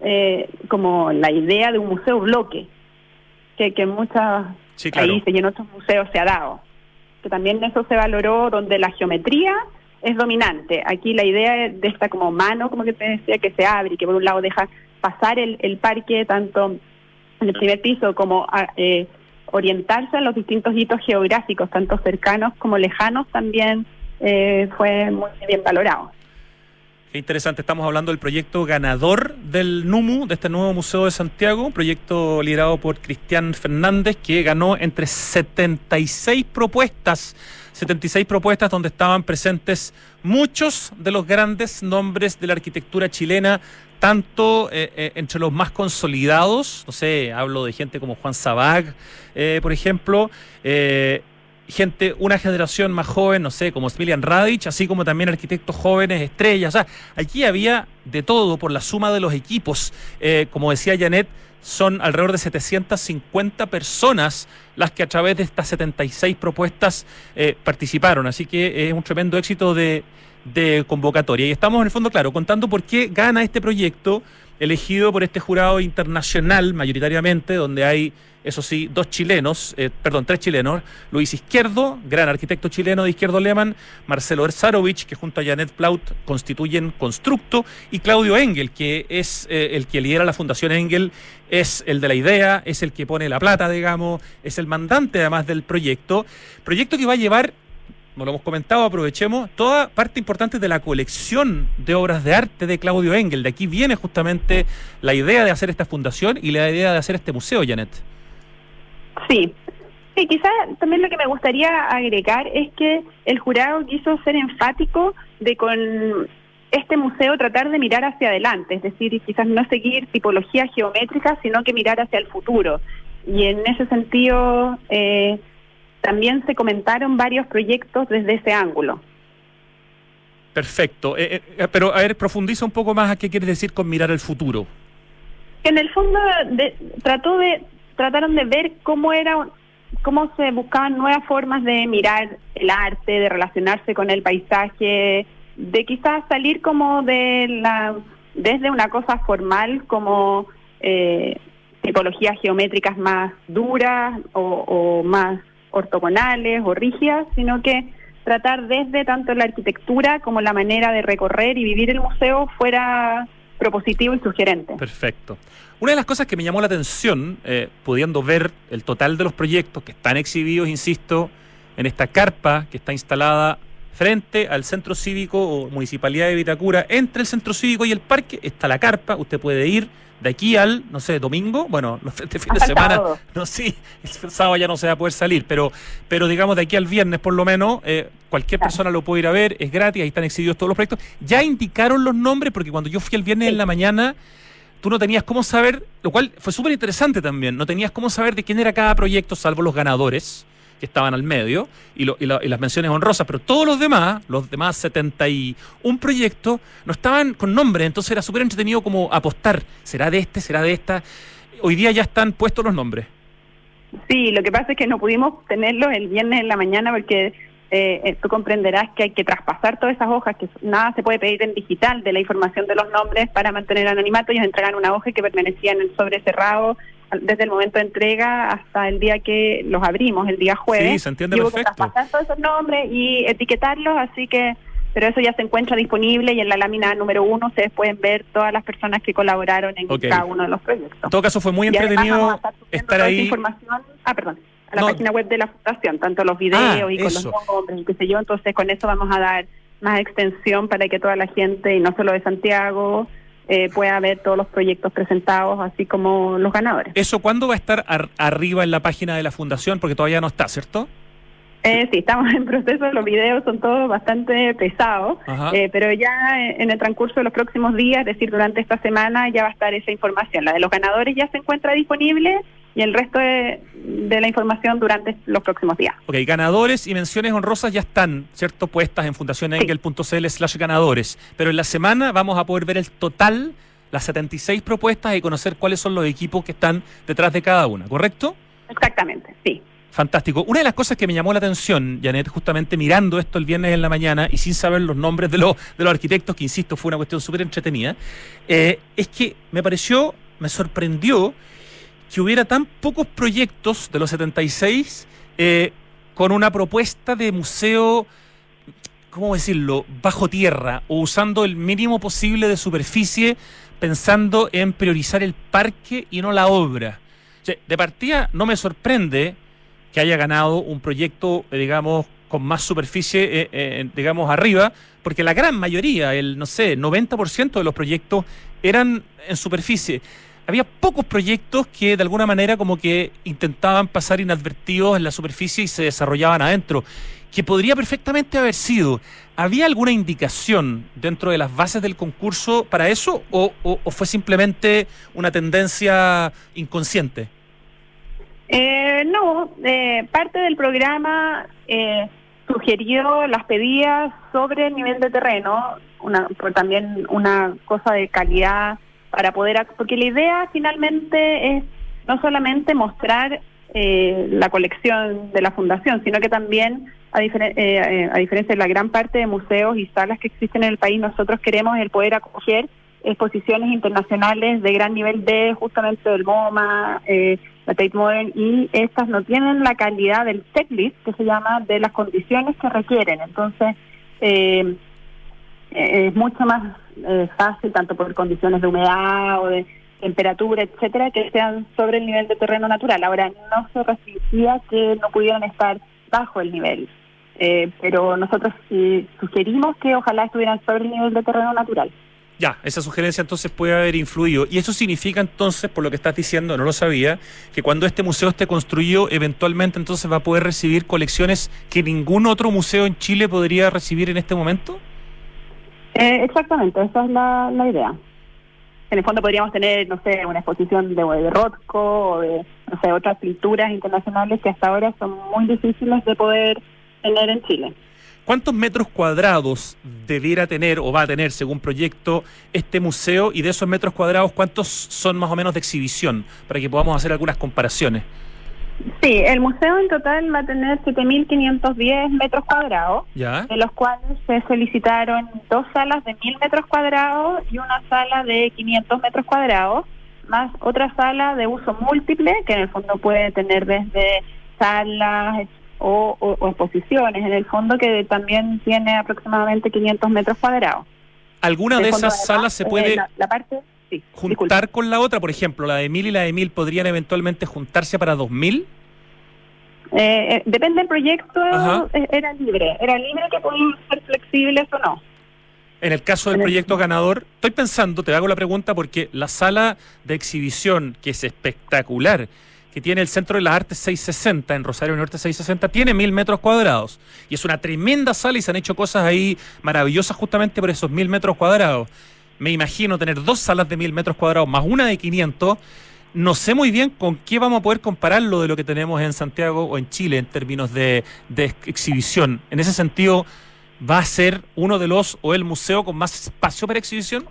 eh, como la idea de un museo bloque, que, que en muchos sí, claro. países y en otros museos se ha dado. Que también eso se valoró, donde la geometría es dominante. Aquí la idea de esta como mano, como que te decía, que se abre y que por un lado deja pasar el, el parque tanto en el primer piso como a, eh, orientarse a los distintos hitos geográficos, tanto cercanos como lejanos, también eh, fue muy bien valorado. Qué interesante, estamos hablando del proyecto ganador del NUMU, de este nuevo Museo de Santiago, un proyecto liderado por Cristian Fernández, que ganó entre setenta y seis propuestas, setenta y seis propuestas donde estaban presentes muchos de los grandes nombres de la arquitectura chilena, tanto eh, eh, entre los más consolidados, no sé, hablo de gente como Juan Sabag, eh, por ejemplo, eh, gente, una generación más joven, no sé, como Smiljan Radic, así como también arquitectos jóvenes, estrellas. O sea, aquí había de todo por la suma de los equipos. Eh, como decía Janet, son alrededor de setecientas cincuenta personas las que a través de estas setenta y seis propuestas eh, participaron. Así que es un tremendo éxito de, de convocatoria. Y estamos en el fondo, claro, contando por qué gana este proyecto elegido por este jurado internacional, mayoritariamente, donde hay, eso sí, dos chilenos, eh, perdón, tres chilenos, Luis Izquierdo, gran arquitecto chileno de Izquierdo Lehmann, Marcelo Erzarovich, que junto a Janet Plaut constituyen Constructo, y Claudio Engel, que es eh, el que lidera la Fundación Engel, es el de la idea, es el que pone la plata, digamos, es el mandante además del proyecto, proyecto que va a llevar, no lo hemos comentado, aprovechemos, toda parte importante de la colección de obras de arte de Claudio Engel. De aquí viene justamente la idea de hacer esta fundación y la idea de hacer este museo, Janet. Sí, sí, quizás también lo que me gustaría agregar es que el jurado quiso ser enfático de con este museo tratar de mirar hacia adelante, es decir, quizás no seguir tipologías geométricas, sino que mirar hacia el futuro. Y en ese sentido, eh, también se comentaron varios proyectos desde ese ángulo. Perfecto. Eh, eh, pero, a ver, profundiza un poco más a qué quieres decir con mirar el futuro. En el fondo, de, trató de, trataron de ver cómo era, cómo se buscaban nuevas formas de mirar el arte, de relacionarse con el paisaje, de quizás salir como de la, desde una cosa formal como eh, tipologías geométricas más duras o, o más ortogonales o rígidas, sino que tratar desde tanto la arquitectura como la manera de recorrer y vivir el museo fuera propositivo y sugerente. Perfecto. Una de las cosas que me llamó la atención, eh, pudiendo ver el total de los proyectos que están exhibidos, insisto, en esta carpa que está instalada frente al Centro Cívico o Municipalidad de Vitacura, entre el Centro Cívico y el parque, está la carpa, usted puede ir de aquí al, no sé, domingo, bueno, este fin de semana, no, sí, el sábado ya no se va a poder salir, pero pero digamos de aquí al viernes por lo menos, eh, cualquier persona lo puede ir a ver, es gratis, ahí están exhibidos todos los proyectos. Ya indicaron los nombres, porque cuando yo fui el viernes sí. en la mañana, tú no tenías cómo saber, lo cual fue súper interesante también, no tenías cómo saber de quién era cada proyecto, salvo los ganadores, que estaban al medio, y, lo, y, la, y las menciones honrosas, pero todos los demás, los demás setenta y uno proyectos, no estaban con nombre, entonces era súper entretenido como apostar, ¿será de este, será de esta? Hoy día ya están puestos los nombres. Sí, lo que pasa es que no pudimos tenerlos el viernes en la mañana porque eh, tú comprenderás que hay que traspasar todas esas hojas, que nada se puede pedir en digital de la información de los nombres para mantener anonimato. Ellos entregan una hoja que permanecía en el sobre cerrado desde el momento de entrega hasta el día que los abrimos, el día jueves. Sí, se entiende y hubo perfecto. Que traspasar todos esos nombres y etiquetarlos, así que, pero eso ya se encuentra disponible y en la lámina número uno ustedes pueden ver todas las personas que colaboraron en okay. cada uno de los proyectos. En todo caso fue muy entretenido estar, estar ahí. Información, ah, perdón, a la no. página web de la fundación, tanto los videos ah, y con eso. los nombres y qué sé yo, entonces con eso vamos a dar más extensión para que toda la gente, y no solo de Santiago, Eh, pueda ver todos los proyectos presentados, así como los ganadores. ¿Eso cuándo va a estar ar- arriba en la página de la Fundación? Porque todavía no está, ¿cierto? Eh, sí, estamos en proceso, los videos son todos bastante pesados, eh, pero ya en el transcurso de los próximos días, es decir, durante esta semana, ya va a estar esa información. La de los ganadores ya se encuentra disponible y el resto de, de la información durante los próximos días. Ok, ganadores y menciones honrosas ya están, ¿cierto?, puestas en fundacionengel.cl slash ganadores, pero en la semana vamos a poder ver el total, las setenta y seis propuestas y conocer cuáles son los equipos que están detrás de cada una, ¿correcto? Exactamente, sí. Fantástico. Una de las cosas que me llamó la atención, Janet, justamente mirando esto el viernes en la mañana y sin saber los nombres de los, de los arquitectos, que insisto, fue una cuestión súper entretenida, eh, es que me pareció, me sorprendió que hubiera tan pocos proyectos de los setenta y seis eh, con una propuesta de museo, ¿cómo decirlo?, bajo tierra o usando el mínimo posible de superficie, pensando en priorizar el parque y no la obra. O sea, de partida no me sorprende que haya ganado un proyecto, eh, digamos, con más superficie, eh, eh, digamos, arriba, porque la gran mayoría, el, no sé, noventa por ciento de los proyectos eran en superficie. Había pocos proyectos que de alguna manera como que intentaban pasar inadvertidos en la superficie y se desarrollaban adentro, que podría perfectamente haber sido. ¿Había alguna indicación dentro de las bases del concurso para eso o, o, o fue simplemente una tendencia inconsciente? Eh, no, eh, parte del programa eh, sugirió las pedidas sobre el nivel de terreno, una, pero también una cosa de calidad para poder, porque la idea finalmente es no solamente mostrar eh, la colección de la fundación, sino que también, a, difer- eh, a diferencia de la gran parte de museos y salas que existen en el país, nosotros queremos el poder acoger exposiciones internacionales de gran nivel de justamente del MoMA, eh, la Tate Modern, y estas no tienen la calidad del checklist que se llama de las condiciones que requieren. Entonces eh, eh, es mucho más eh, fácil, tanto por condiciones de humedad o de temperatura, etcétera, que sean sobre el nivel de terreno natural. Ahora, no se restringía que no pudieran estar bajo el nivel, eh, pero nosotros sí sugerimos que ojalá estuvieran sobre el nivel de terreno natural. Ya, esa sugerencia entonces puede haber influido. Y eso significa entonces, por lo que estás diciendo, no lo sabía, que cuando este museo esté construido, eventualmente entonces va a poder recibir colecciones que ningún otro museo en Chile podría recibir en este momento. Eh, exactamente, esa es la, la idea. En el fondo podríamos tener, no sé, una exposición de, de Rothko o de, no sé, otras pinturas internacionales que hasta ahora son muy difíciles de poder tener en Chile. ¿Cuántos metros cuadrados debiera tener o va a tener, según proyecto, este museo? Y de esos metros cuadrados, ¿cuántos son más o menos de exhibición? Para que podamos hacer algunas comparaciones. Sí, el museo en total va a tener siete mil quinientos diez metros cuadrados, ¿ya?, de los cuales se solicitaron dos salas de mil metros cuadrados y una sala de quinientos metros cuadrados, más otra sala de uso múltiple, que en el fondo puede tener desde salas o, o, o exposiciones, en el fondo que también tiene aproximadamente quinientos metros cuadrados. ¿Alguna de esas además, salas se puede eh, la, la parte, sí, juntar disculpa. con la otra? Por ejemplo, la de mil y la de mil podrían eventualmente juntarse para dos mil. Eh, eh, depende del proyecto, Ajá. eh, era libre, era libre que podían ser flexibles o no. En el caso del En el- proyecto ganador, estoy pensando, te hago la pregunta porque la sala de exhibición, que es espectacular, que tiene el Centro de las Artes seiscientos sesenta, en Rosario Norte seiscientos sesenta, tiene mil metros cuadrados. Y es una tremenda sala y se han hecho cosas ahí maravillosas justamente por esos mil metros cuadrados. Me imagino tener dos salas de mil metros cuadrados más una de quinientos. No sé muy bien con qué vamos a poder compararlo de lo que tenemos en Santiago o en Chile en términos de, de ex- exhibición. En ese sentido, ¿va a ser uno de los o el museo con más espacio para exhibición?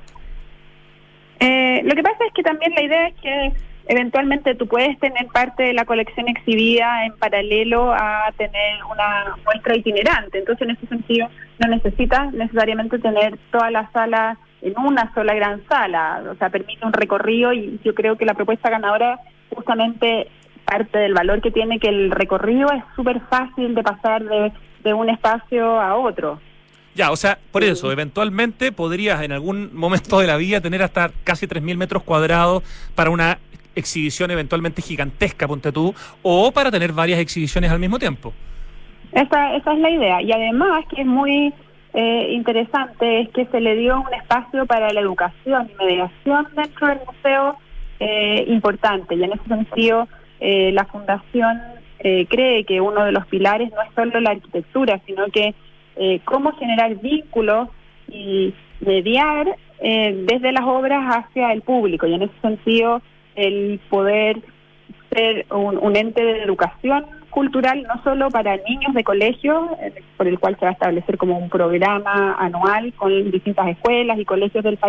Eh, lo que pasa es que también la idea es que eventualmente tú puedes tener parte de la colección exhibida en paralelo a tener una muestra itinerante. Entonces, en ese sentido, no necesitas necesariamente tener toda la sala en una sola gran sala. O sea, permite un recorrido y yo creo que la propuesta ganadora justamente parte del valor que tiene, que el recorrido es súper fácil de pasar de, de un espacio a otro. Ya, o sea, por Sí. eso, eventualmente podrías en algún momento de la vida tener hasta casi tres mil metros cuadrados para una exhibición eventualmente gigantesca, ponte tú, o para tener varias exhibiciones al mismo tiempo. Esa, esa es la idea. Y además, que es muy eh, interesante, es que se le dio un espacio para la educación y mediación dentro del museo eh, importante. Y en ese sentido, eh, la Fundación eh, cree que uno de los pilares no es solo la arquitectura, sino que eh, cómo generar vínculos y mediar eh, desde las obras hacia el público. Y en ese sentido, el poder ser un, un ente de educación cultural, no solo para niños de colegio, eh, por el cual se va a establecer como un programa anual con distintas escuelas y colegios del país,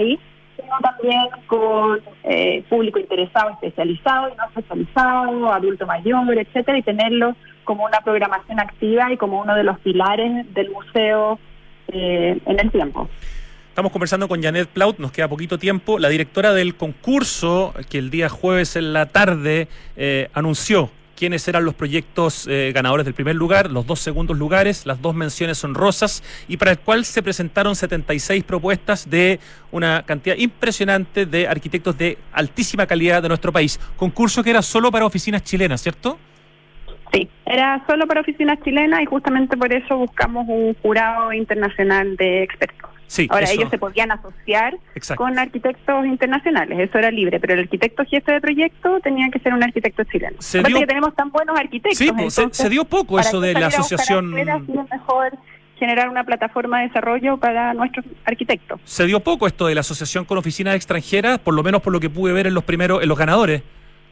sino también con eh, público interesado, especializado y no especializado, adulto mayor, etcétera, y tenerlo como una programación activa y como uno de los pilares del museo eh, en el tiempo. Estamos conversando con Janet Plaut, nos queda poquito tiempo, la directora del concurso que el día jueves en la tarde eh, anunció quiénes eran los proyectos eh, ganadores del primer lugar, los dos segundos lugares, las dos menciones honrosas, y para el cual se presentaron setenta y seis propuestas de una cantidad impresionante de arquitectos de altísima calidad de nuestro país. Concurso que era solo para oficinas chilenas, ¿cierto? Sí, era solo para oficinas chilenas y justamente por eso buscamos un jurado internacional de expertos. Sí, Ahora, eso. ellos se podían asociar Exacto. con arquitectos internacionales, eso era libre, pero el arquitecto jefe de proyecto tenía que ser un arquitecto chileno. Se Aparte dio... que tenemos tan buenos arquitectos. Sí, pues, entonces, se, se dio poco eso de la asociación. Era mejor generar una plataforma de desarrollo para nuestros arquitectos. Se dio poco esto de la asociación con oficinas extranjeras, por lo menos por lo que pude ver en los primeros, en los ganadores.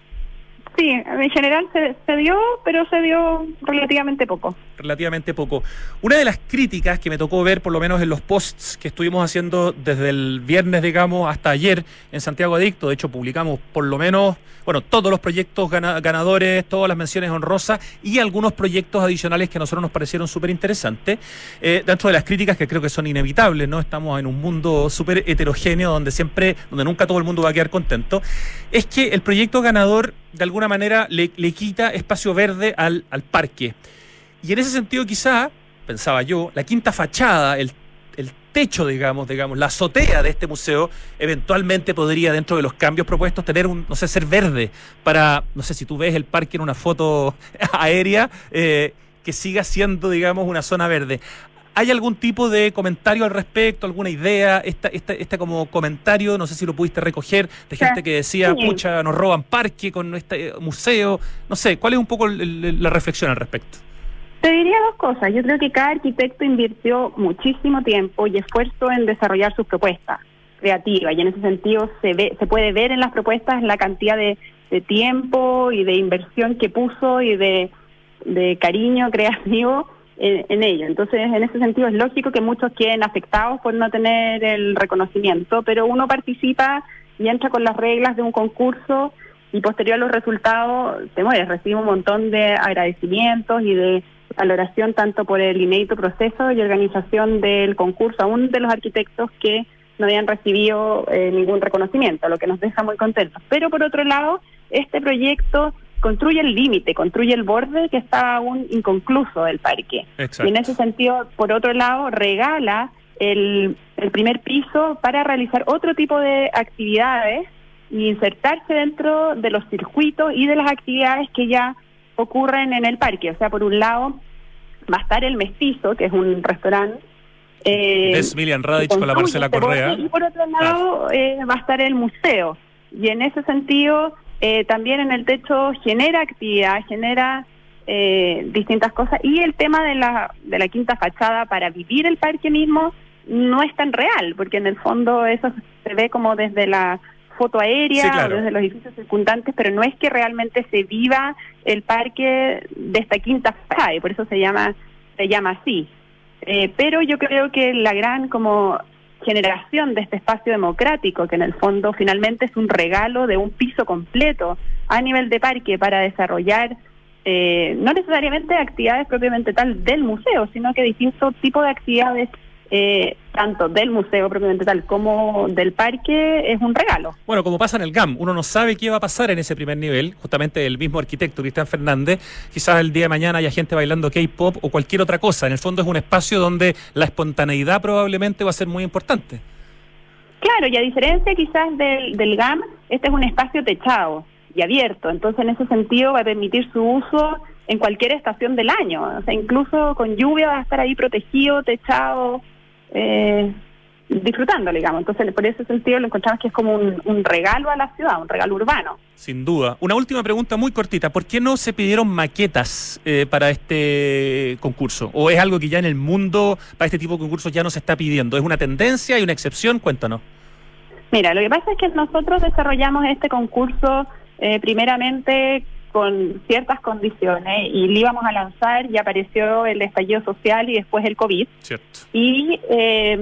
Sí, en general se, se dio, pero se dio relativamente poco. Relativamente poco. Una de las críticas que me tocó ver, por lo menos en los posts que estuvimos haciendo desde el viernes, digamos, hasta ayer en Santiago Adicto, de hecho publicamos por lo menos, bueno, todos los proyectos gana, ganadores, todas las menciones honrosas y algunos proyectos adicionales que a nosotros nos parecieron súper interesantes. Eh, dentro de las críticas que creo que son inevitables, ¿no? Estamos en un mundo súper heterogéneo donde siempre, donde nunca todo el mundo va a quedar contento. Es que el proyecto ganador de alguna manera le, le quita espacio verde al, al parque. Y en ese sentido quizá, pensaba yo, la quinta fachada, el, el techo, digamos, digamos, la azotea de este museo, eventualmente podría, dentro de los cambios propuestos, tener un, no sé, ser verde para, no sé, si tú ves el parque en una foto aérea, eh, que siga siendo, digamos, una zona verde. ¿Hay algún tipo de comentario al respecto, alguna idea, esta, esta, este como comentario, no sé si lo pudiste recoger, de gente que decía, sí. pucha, nos roban parque con este museo, no sé, ¿cuál es un poco el, el, la reflexión al respecto? Te diría dos cosas. Yo creo que cada arquitecto invirtió muchísimo tiempo y esfuerzo en desarrollar sus propuestas creativas, y en ese sentido se ve, se puede ver en las propuestas la cantidad de, de tiempo y de inversión que puso y de, de cariño creativo En, en ello. Entonces, en ese sentido es lógico que muchos queden afectados por no tener el reconocimiento, pero uno participa y entra con las reglas de un concurso y posterior a los resultados te mueres, recibe un montón de agradecimientos y de valoración tanto por el inédito proceso y organización del concurso, aún de los arquitectos que no habían recibido eh, ningún reconocimiento, lo que nos deja muy contentos. Pero por otro lado, este proyecto construye el límite, construye el borde que está aún inconcluso del parque. Exacto. Y en ese sentido, por otro lado, regala el, el primer piso para realizar otro tipo de actividades y insertarse dentro de los circuitos y de las actividades que ya ocurren en el parque. O sea, por un lado, va a estar el Mestizo, que es un restaurante. Eh, es Milian Radich con la Marcela Correa. Y por otro lado, ah. eh, va a estar el museo. Y en ese sentido... Eh, también en el techo genera actividad, genera eh, distintas cosas, y el tema de la de la quinta fachada para vivir el parque mismo no es tan real, porque en el fondo eso se ve como desde la foto aérea, sí, claro, desde los edificios circundantes, pero no es que realmente se viva el parque de esta quinta fachada, y por eso se llama se llama así. Eh, pero yo creo que la gran como generación de este espacio democrático, que en el fondo finalmente es un regalo de un piso completo a nivel de parque para desarrollar eh, no necesariamente actividades propiamente tal del museo, sino que distintos tipos de actividades eh, tanto del museo propiamente tal como del parque, es un regalo. Bueno, como pasa en el G A M, uno no sabe qué va a pasar en ese primer nivel, justamente el mismo arquitecto, Cristian Fernández, quizás el día de mañana haya gente bailando K-pop o cualquier otra cosa. En el fondo es un espacio donde la espontaneidad probablemente va a ser muy importante. Claro, y a diferencia quizás del, del G A M, este es un espacio techado y abierto, entonces en ese sentido va a permitir su uso en cualquier estación del año, o sea, incluso con lluvia va a estar ahí protegido, techado, eh, disfrutándolo, digamos. Entonces, por ese sentido lo encontramos que es como un, un regalo a la ciudad, un regalo urbano. Sin duda. Una última pregunta muy cortita. ¿Por qué no se pidieron maquetas eh, para este concurso? ¿O es algo que ya en el mundo, para este tipo de concursos, ya no se está pidiendo? ¿Es una tendencia y una excepción? Cuéntanos. Mira, lo que pasa es que nosotros desarrollamos este concurso eh, primeramente con ciertas condiciones y lo íbamos a lanzar y apareció el estallido social y después el COVID. Cierto. Y eh,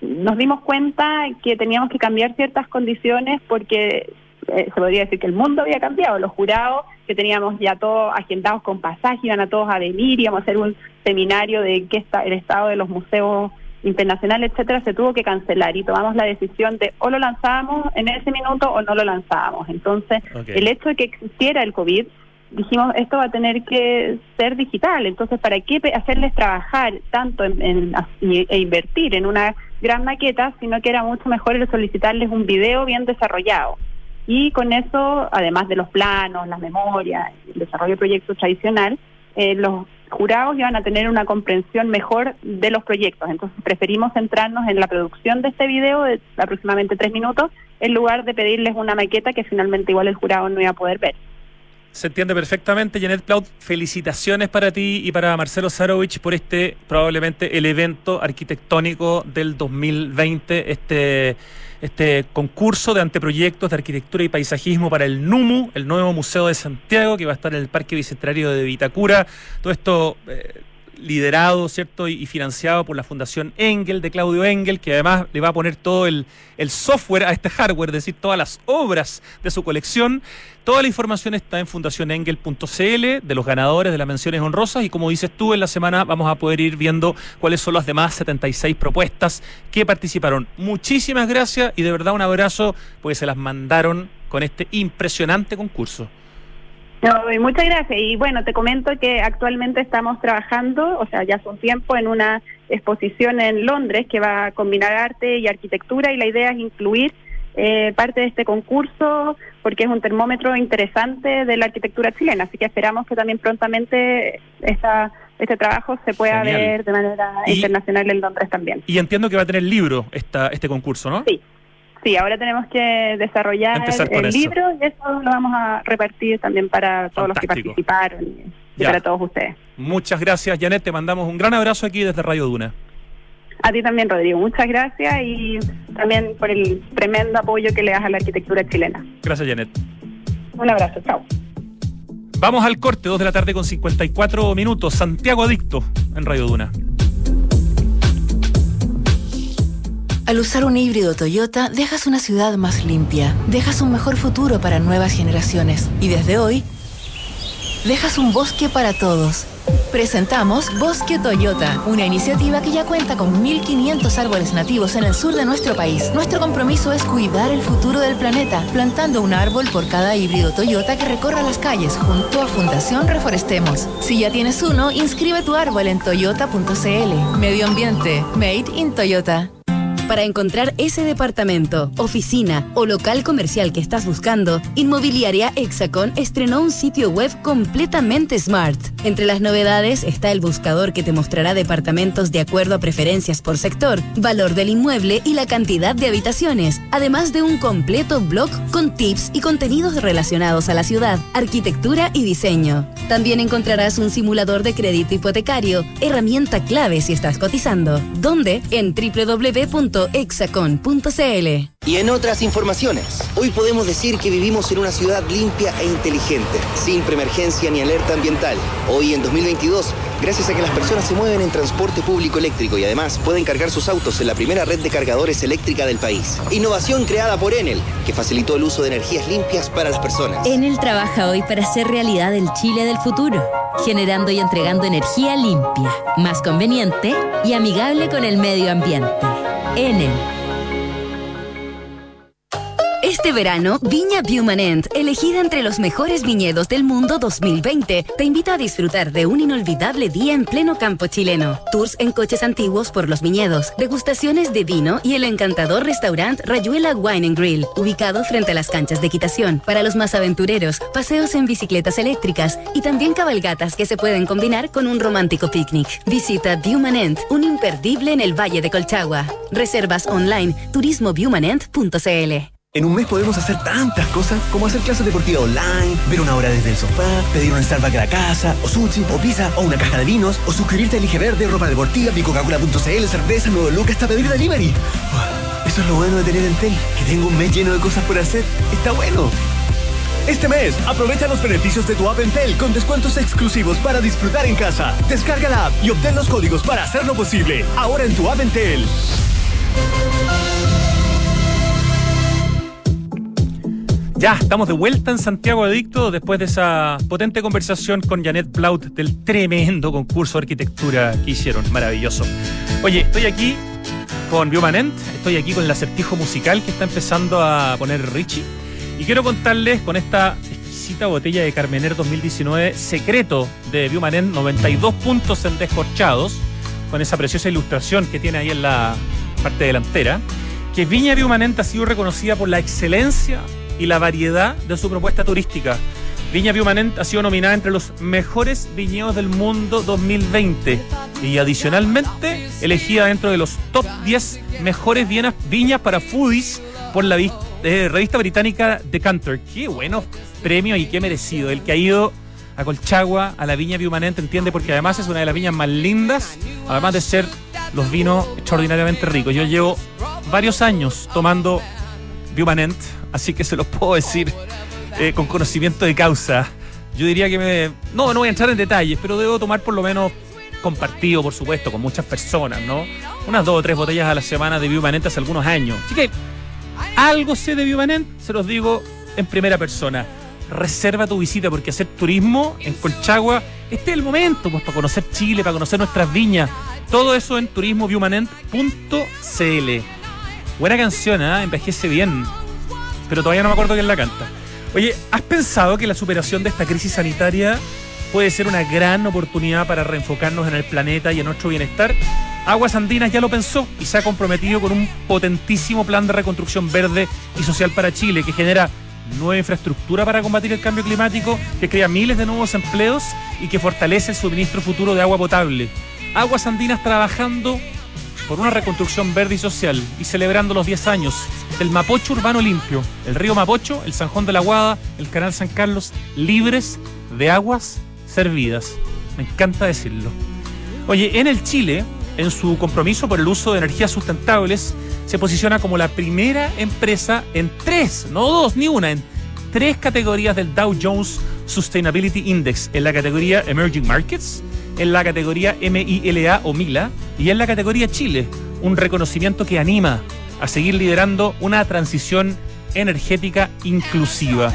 nos dimos cuenta que teníamos que cambiar ciertas condiciones porque eh, se podría decir que el mundo había cambiado. Los jurados que teníamos ya todos agendados con pasaje, iban a todos a venir, íbamos a hacer un seminario de qué está el estado de los museos internacionales, etcétera, se tuvo que cancelar y tomamos la decisión de o lo lanzábamos en ese minuto o no lo lanzábamos. Entonces, okay. el hecho de que existiera el COVID, dijimos, esto va a tener que ser digital, entonces, ¿para qué hacerles trabajar tanto en, en, e invertir en una gran maqueta, sino que era mucho mejor el solicitarles un video bien desarrollado? Y con eso, además de los planos, las memorias, el desarrollo de proyectos tradicional, eh, los jurados iban a tener una comprensión mejor de los proyectos. Entonces preferimos centrarnos en la producción de este video de aproximadamente tres minutos, en lugar de pedirles una maqueta que finalmente igual el jurado no iba a poder ver. Se entiende perfectamente. Janet Plaut, felicitaciones para ti y para Marcelo Zarovich por este, probablemente el evento arquitectónico del dos mil veinte, este, este concurso de anteproyectos de arquitectura y paisajismo para el NUMU, el nuevo Museo de Santiago, que va a estar en el Parque Bicentenario de Vitacura. Todo esto eh, liderado, ¿cierto?, y, y financiado por la Fundación Engel, de Claudio Engel, que además le va a poner todo el, el software a este hardware, es decir, todas las obras de su colección. Toda la información está en fundación engel punto c l, de los ganadores de las menciones honrosas, y como dices tú, en la semana vamos a poder ir viendo cuáles son las demás setenta y seis propuestas que participaron. Muchísimas gracias y de verdad un abrazo, porque se las mandaron con este impresionante concurso. No, y muchas gracias. Y bueno, te comento que actualmente estamos trabajando, o sea, ya hace un tiempo, en una exposición en Londres que va a combinar arte y arquitectura, y la idea es incluir eh, parte de este concurso porque es un termómetro interesante de la arquitectura chilena, así que esperamos que también prontamente esta, este trabajo se pueda Genial. ver de manera y, internacional en Londres también. Y entiendo que va a tener libro esta, este concurso, ¿no? Sí. Sí, ahora tenemos que desarrollar el eso. libro y eso lo vamos a repartir también para todos Fantástico. los que participaron y ya. para todos ustedes. Muchas gracias, Janet. Te mandamos un gran abrazo aquí desde Radio Duna. A ti también, Rodrigo. Muchas gracias y también por el tremendo apoyo que le das a la arquitectura chilena. Gracias, Janet. Un abrazo. Chao. Vamos al corte, dos de la tarde con cincuenta y cuatro minutos. Santiago Adicto en Radio Duna. Al usar un híbrido Toyota, dejas una ciudad más limpia, dejas un mejor futuro para nuevas generaciones y desde hoy, dejas un bosque para todos. Presentamos Bosque Toyota, una iniciativa que ya cuenta con mil quinientos árboles nativos en el sur de nuestro país. Nuestro compromiso es cuidar el futuro del planeta, plantando un árbol por cada híbrido Toyota que recorra las calles junto a Fundación Reforestemos. Si ya tienes uno, inscribe tu árbol en toyota punto c l. Medio ambiente, made in Toyota. Para encontrar ese departamento, oficina o local comercial que estás buscando, Inmobiliaria Hexacon estrenó un sitio web completamente smart. Entre las novedades está el buscador que te mostrará departamentos de acuerdo a preferencias por sector, valor del inmueble y la cantidad de habitaciones, además de un completo blog con tips y contenidos relacionados a la ciudad, arquitectura y diseño. También encontrarás un simulador de crédito hipotecario, herramienta clave si estás cotizando. ¿Dónde? En doble u doble u doble u punto hexacon punto c l. Y en otras informaciones, hoy podemos decir que vivimos en una ciudad limpia e inteligente, sin preemergencia ni alerta ambiental. Hoy en dos mil veintidós, gracias a que las personas se mueven en transporte público eléctrico y además pueden cargar sus autos en la primera red de cargadores eléctrica del país. Innovación creada por Enel, que facilitó el uso de energías limpias para las personas. Enel trabaja hoy para hacer realidad el Chile del futuro, generando y entregando energía limpia, más conveniente y amigable con el medio ambiente. Enel. Este verano, Viña Viumanent, elegida entre los mejores viñedos del mundo dos mil veinte, te invita a disfrutar de un inolvidable día en pleno campo chileno. Tours en coches antiguos por los viñedos, degustaciones de vino y el encantador restaurante Rayuela Wine and Grill, ubicado frente a las canchas de equitación. Para los más aventureros, paseos en bicicletas eléctricas y también cabalgatas que se pueden combinar con un romántico picnic. Visita Viumanent, un imperdible en el Valle de Colchagua. Reservas online, turismo viumanent punto c l. En un mes podemos hacer tantas cosas, como hacer clases deportivas online, ver una hora desde el sofá, pedir un Starbucks a la casa, o sushi, o pizza, o una caja de vinos, o suscribirte a Elige Verde, ropa deportiva, mi coca-cola punto c l, cerveza, nuevo look, hasta pedir delivery. Uf, eso es lo bueno de tener Entel, que tengo un mes lleno de cosas por hacer. Está bueno. Este mes, aprovecha los beneficios de tu app Entel con descuentos exclusivos para disfrutar en casa. Descarga la app y obtén los códigos para hacerlo posible. Ahora en tu app Entel. Ya, estamos de vuelta en Santiago Adicto después de esa potente conversación con Janet Plaut del tremendo concurso de arquitectura que hicieron. Maravilloso. Oye, estoy aquí con Biomanent, estoy aquí con el acertijo musical que está empezando a poner Richie. Y quiero contarles con esta exquisita botella de Carmener dos mil diecinueve, secreto de Biomanent, noventa y dos puntos en descorchados, con esa preciosa ilustración que tiene ahí en la parte delantera, que Viña Biomanent ha sido reconocida por la excelencia y la variedad de su propuesta turística. Viña Biomanent ha sido nominada entre los mejores viñedos del mundo dos mil veinte y adicionalmente elegida dentro de los top diez mejores viñas, viñas para foodies por la vi, eh, revista británica Decanter. Qué buenos premios y qué merecido. El que ha ido a Colchagua, a la Viña Biomanent, entiende, porque además es una de las viñas más lindas, además de ser los vinos extraordinariamente ricos. Yo llevo varios años tomando Biomanent, así que se los puedo decir eh, con conocimiento de causa. Yo diría que me... No, no voy a entrar en detalles, pero debo tomar por lo menos compartido, por supuesto, con muchas personas, ¿no? Unas dos o tres botellas a la semana de Biomanent hace algunos años. Así que algo sé de Biomanent, se los digo en primera persona. Reserva tu visita, porque hacer turismo en Colchagua, este es el momento, pues, para conocer Chile, para conocer nuestras viñas. Todo eso en turismo biomanent punto c l. Buena canción, ¿eh? Envejece bien, pero todavía no me acuerdo quién la canta. Oye, ¿has pensado que la superación de esta crisis sanitaria puede ser una gran oportunidad para reenfocarnos en el planeta y en nuestro bienestar? Aguas Andinas ya lo pensó y se ha comprometido con un potentísimo plan de reconstrucción verde y social para Chile, que genera nueva infraestructura para combatir el cambio climático, que crea miles de nuevos empleos y que fortalece el suministro futuro de agua potable. Aguas Andinas trabajando por una reconstrucción verde y social y celebrando los diez años del Mapocho Urbano Limpio, el río Mapocho, el Sanjón de la Guada, el Canal San Carlos, libres de aguas servidas. Me encanta decirlo. Oye, en el Chile, en su compromiso por el uso de energías sustentables, se posiciona como la primera empresa en tres, no dos ni una, en tres categorías del Dow Jones Sustainability Index, en la categoría Emerging Markets, en la categoría M I L A o MILA y en la categoría Chile, un reconocimiento que anima a seguir liderando una transición energética inclusiva.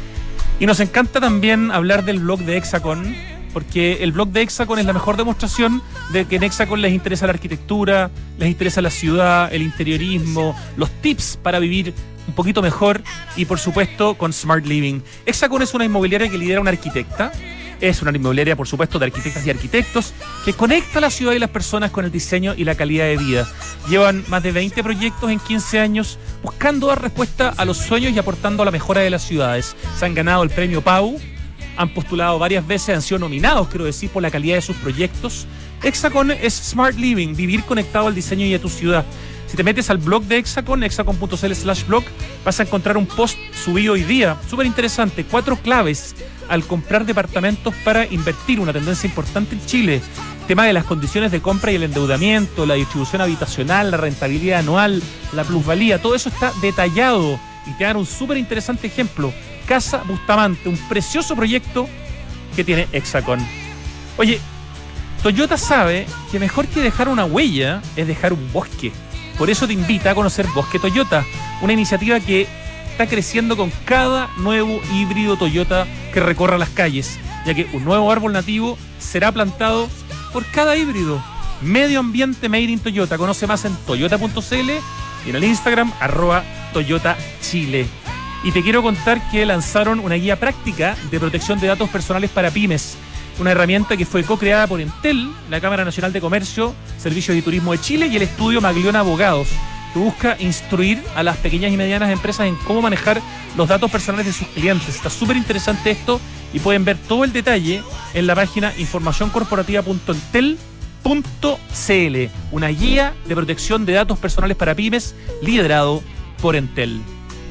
Y nos encanta también hablar del blog de Hexacon, porque el blog de Hexacon es la mejor demostración de que en Hexacon les interesa la arquitectura, les interesa la ciudad, el interiorismo, los tips para vivir un poquito mejor y, por supuesto, con Smart Living. Hexacon es una inmobiliaria que lidera una arquitecta. Es una inmobiliaria, por supuesto, de arquitectas y arquitectos que conecta la ciudad y las personas con el diseño y la calidad de vida. Llevan más de veinte proyectos en quince años buscando dar respuesta a los sueños y aportando a la mejora de las ciudades. Se han ganado el premio Pau, han postulado varias veces, han sido nominados, quiero decir, por la calidad de sus proyectos. Hexacon es Smart Living, vivir conectado al diseño y a tu ciudad. Si te metes al blog de Hexacon, hexacon punto c l slash blog, vas a encontrar un post subido hoy día, súper interesante, cuatro claves al comprar departamentos para invertir, una tendencia importante en Chile. Tema de las condiciones de compra y el endeudamiento, la distribución habitacional, la rentabilidad anual, la plusvalía, todo eso está detallado y te dan un súper interesante ejemplo. Casa Bustamante, un precioso proyecto que tiene Hexacon. Oye, Toyota sabe que mejor que dejar una huella es dejar un bosque. Por eso te invita a conocer Bosque Toyota, una iniciativa que está creciendo con cada nuevo híbrido Toyota que recorra las calles, ya que un nuevo árbol nativo será plantado por cada híbrido. Medio ambiente made in Toyota. Conoce más en toyota punto c l y en el Instagram arroba Toyota Chile. Y te quiero contar que lanzaron una guía práctica de protección de datos personales para pymes, una herramienta que fue co-creada por Entel, la Cámara Nacional de Comercio, Servicios y Turismo de Chile y el estudio Magliona Abogados, que busca instruir a las pequeñas y medianas empresas en cómo manejar los datos personales de sus clientes. Está súper interesante esto y pueden ver todo el detalle en la página información corporativa punto entel punto c l, una guía de protección de datos personales para pymes liderado por Entel.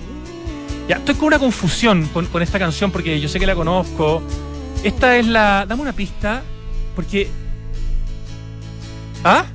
Ya, estoy con una confusión con, con esta canción porque yo sé que la conozco. Esta es la... Dame una pista, porque... ¿Ah?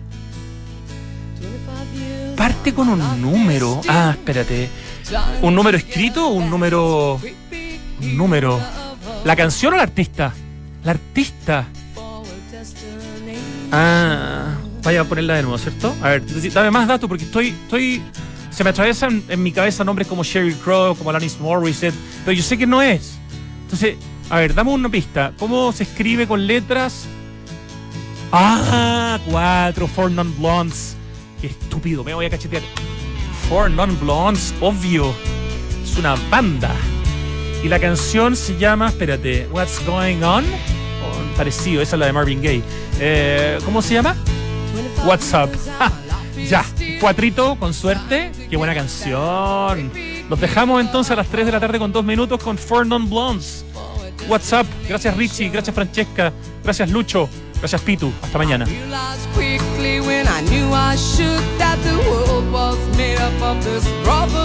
Parte con un número. Ah, espérate. ¿Un número escrito o un número...? Un número... ¿La canción o la artista? La artista. Ah... Vaya a ponerla de nuevo, ¿cierto? A ver, dame más datos porque estoy... estoy se me atravesan en mi cabeza nombres como Sheryl Crow, como Alanis Morissette, pero yo sé que no es. Entonces, a ver, dame una pista. ¿Cómo se escribe con letras? Ah, cuatro, Four Non Blondes. Qué estúpido, me voy a cachetear. Four Non Blondes, obvio. Es una banda. Y la canción se llama, espérate, What's Going On? Oh, parecido, esa es la de Marvin Gaye. Eh, ¿Cómo se llama? What's Up. Ja, ya, cuatrito, con suerte. Qué buena canción. Los dejamos entonces a las tres de la tarde con dos minutos con Four Non Blondes. What's Up. Gracias Richie, gracias Francesca, gracias Lucho, gracias Pitu. Hasta mañana. Quickly when I knew I should, that the world was made up of this rubber